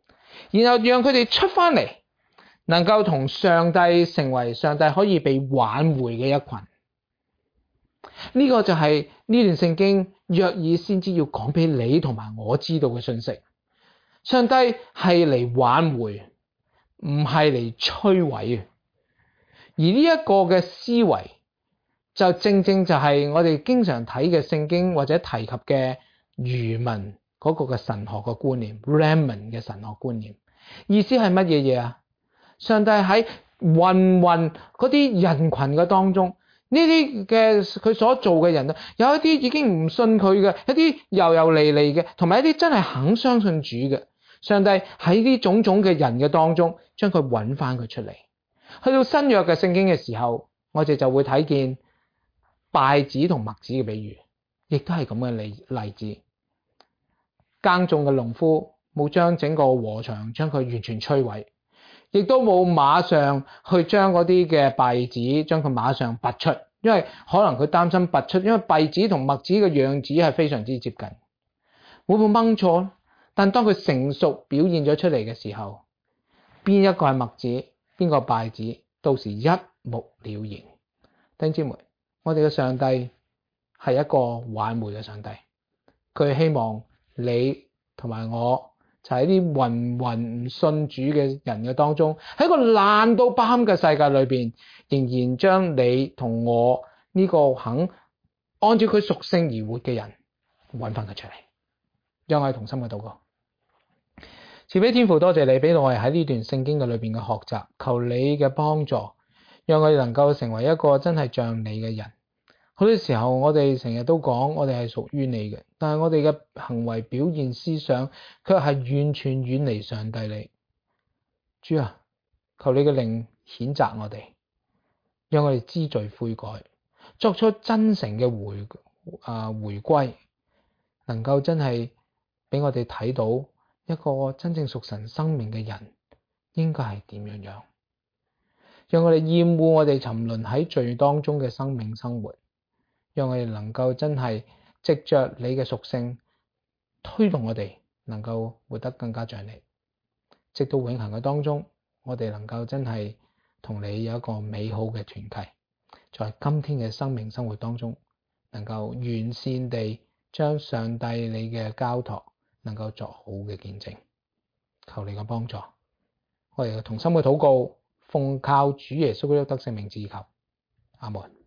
然後讓佢哋出翻嚟，能夠同上帝成為上帝可以被挽回嘅一群。呢個就係呢段聖經約珥先知要講俾你同埋我知道嘅信息。上帝係嚟挽回，唔係嚟摧毀嘅。而呢一個嘅思維，就正正就係我哋經常睇嘅聖經或者提及嘅餘民嗰個嘅神學嘅觀念 remnant 嘅神學觀念。意思係乜嘢嘢啊？上帝喺芸嗰啲人群嘅當中，呢啲嘅佢所做嘅人，有一啲已經唔信佢嘅，一啲遊離嘅，同埋一啲真係肯相信主嘅。上帝喺呢種種嘅人嘅當中，將佢揾翻佢出嚟。去到新約嘅聖經嘅時候，我哋就會睇見稗子同麥子嘅比喻，亦都係咁嘅例子。耕種嘅農夫冇將整個禾場將佢完全摧毀，亦都冇馬上去將嗰啲嘅稗子將佢馬上拔出，因為可能佢擔心拔出，因為稗子同麥子嘅樣子係非常之接近，會唔會掹錯？但當佢成熟表現咗出嚟嘅時候，邊一個係麥子，邊個稗子，到時一目了然。弟兄姊妹，我哋嘅上帝係一個挽回嘅上帝，佢希望你同埋我就喺啲芸唔信主嘅人嘅當中，喺個爛到不堪嘅世界裏邊，仍然將你同我呢個肯按照佢屬性而活嘅人揾翻佢出嚟。讓我哋同心嘅禱告。慈悲天父，多謝你俾到我哋喺呢段聖經嘅裏邊嘅學習，求你嘅幫助，讓我哋能夠成為一個真係像你嘅人。好多時候我哋成日都講我哋係屬於你嘅，但係我哋嘅行為表現思想卻係完全遠離上帝你。主啊，求你嘅靈譴責我哋，讓我哋知罪悔改，作出真誠嘅回歸，能夠真係俾我哋睇到一個真正屬神生命嘅人應該係點樣樣，讓我哋厭惡我哋沉淪喺罪當中嘅生命生活，讓我哋能夠真係藉着你嘅屬性推動我哋能夠活得更加像你，直到永恆嘅當中，我哋能夠真係同你有一個美好嘅團契，在今天嘅生命生活當中，能夠完善地將上帝你嘅交託能夠作好嘅見證。求你嘅幫助，我哋同心嘅禱告，奉靠主耶穌基督得勝名字求，阿門。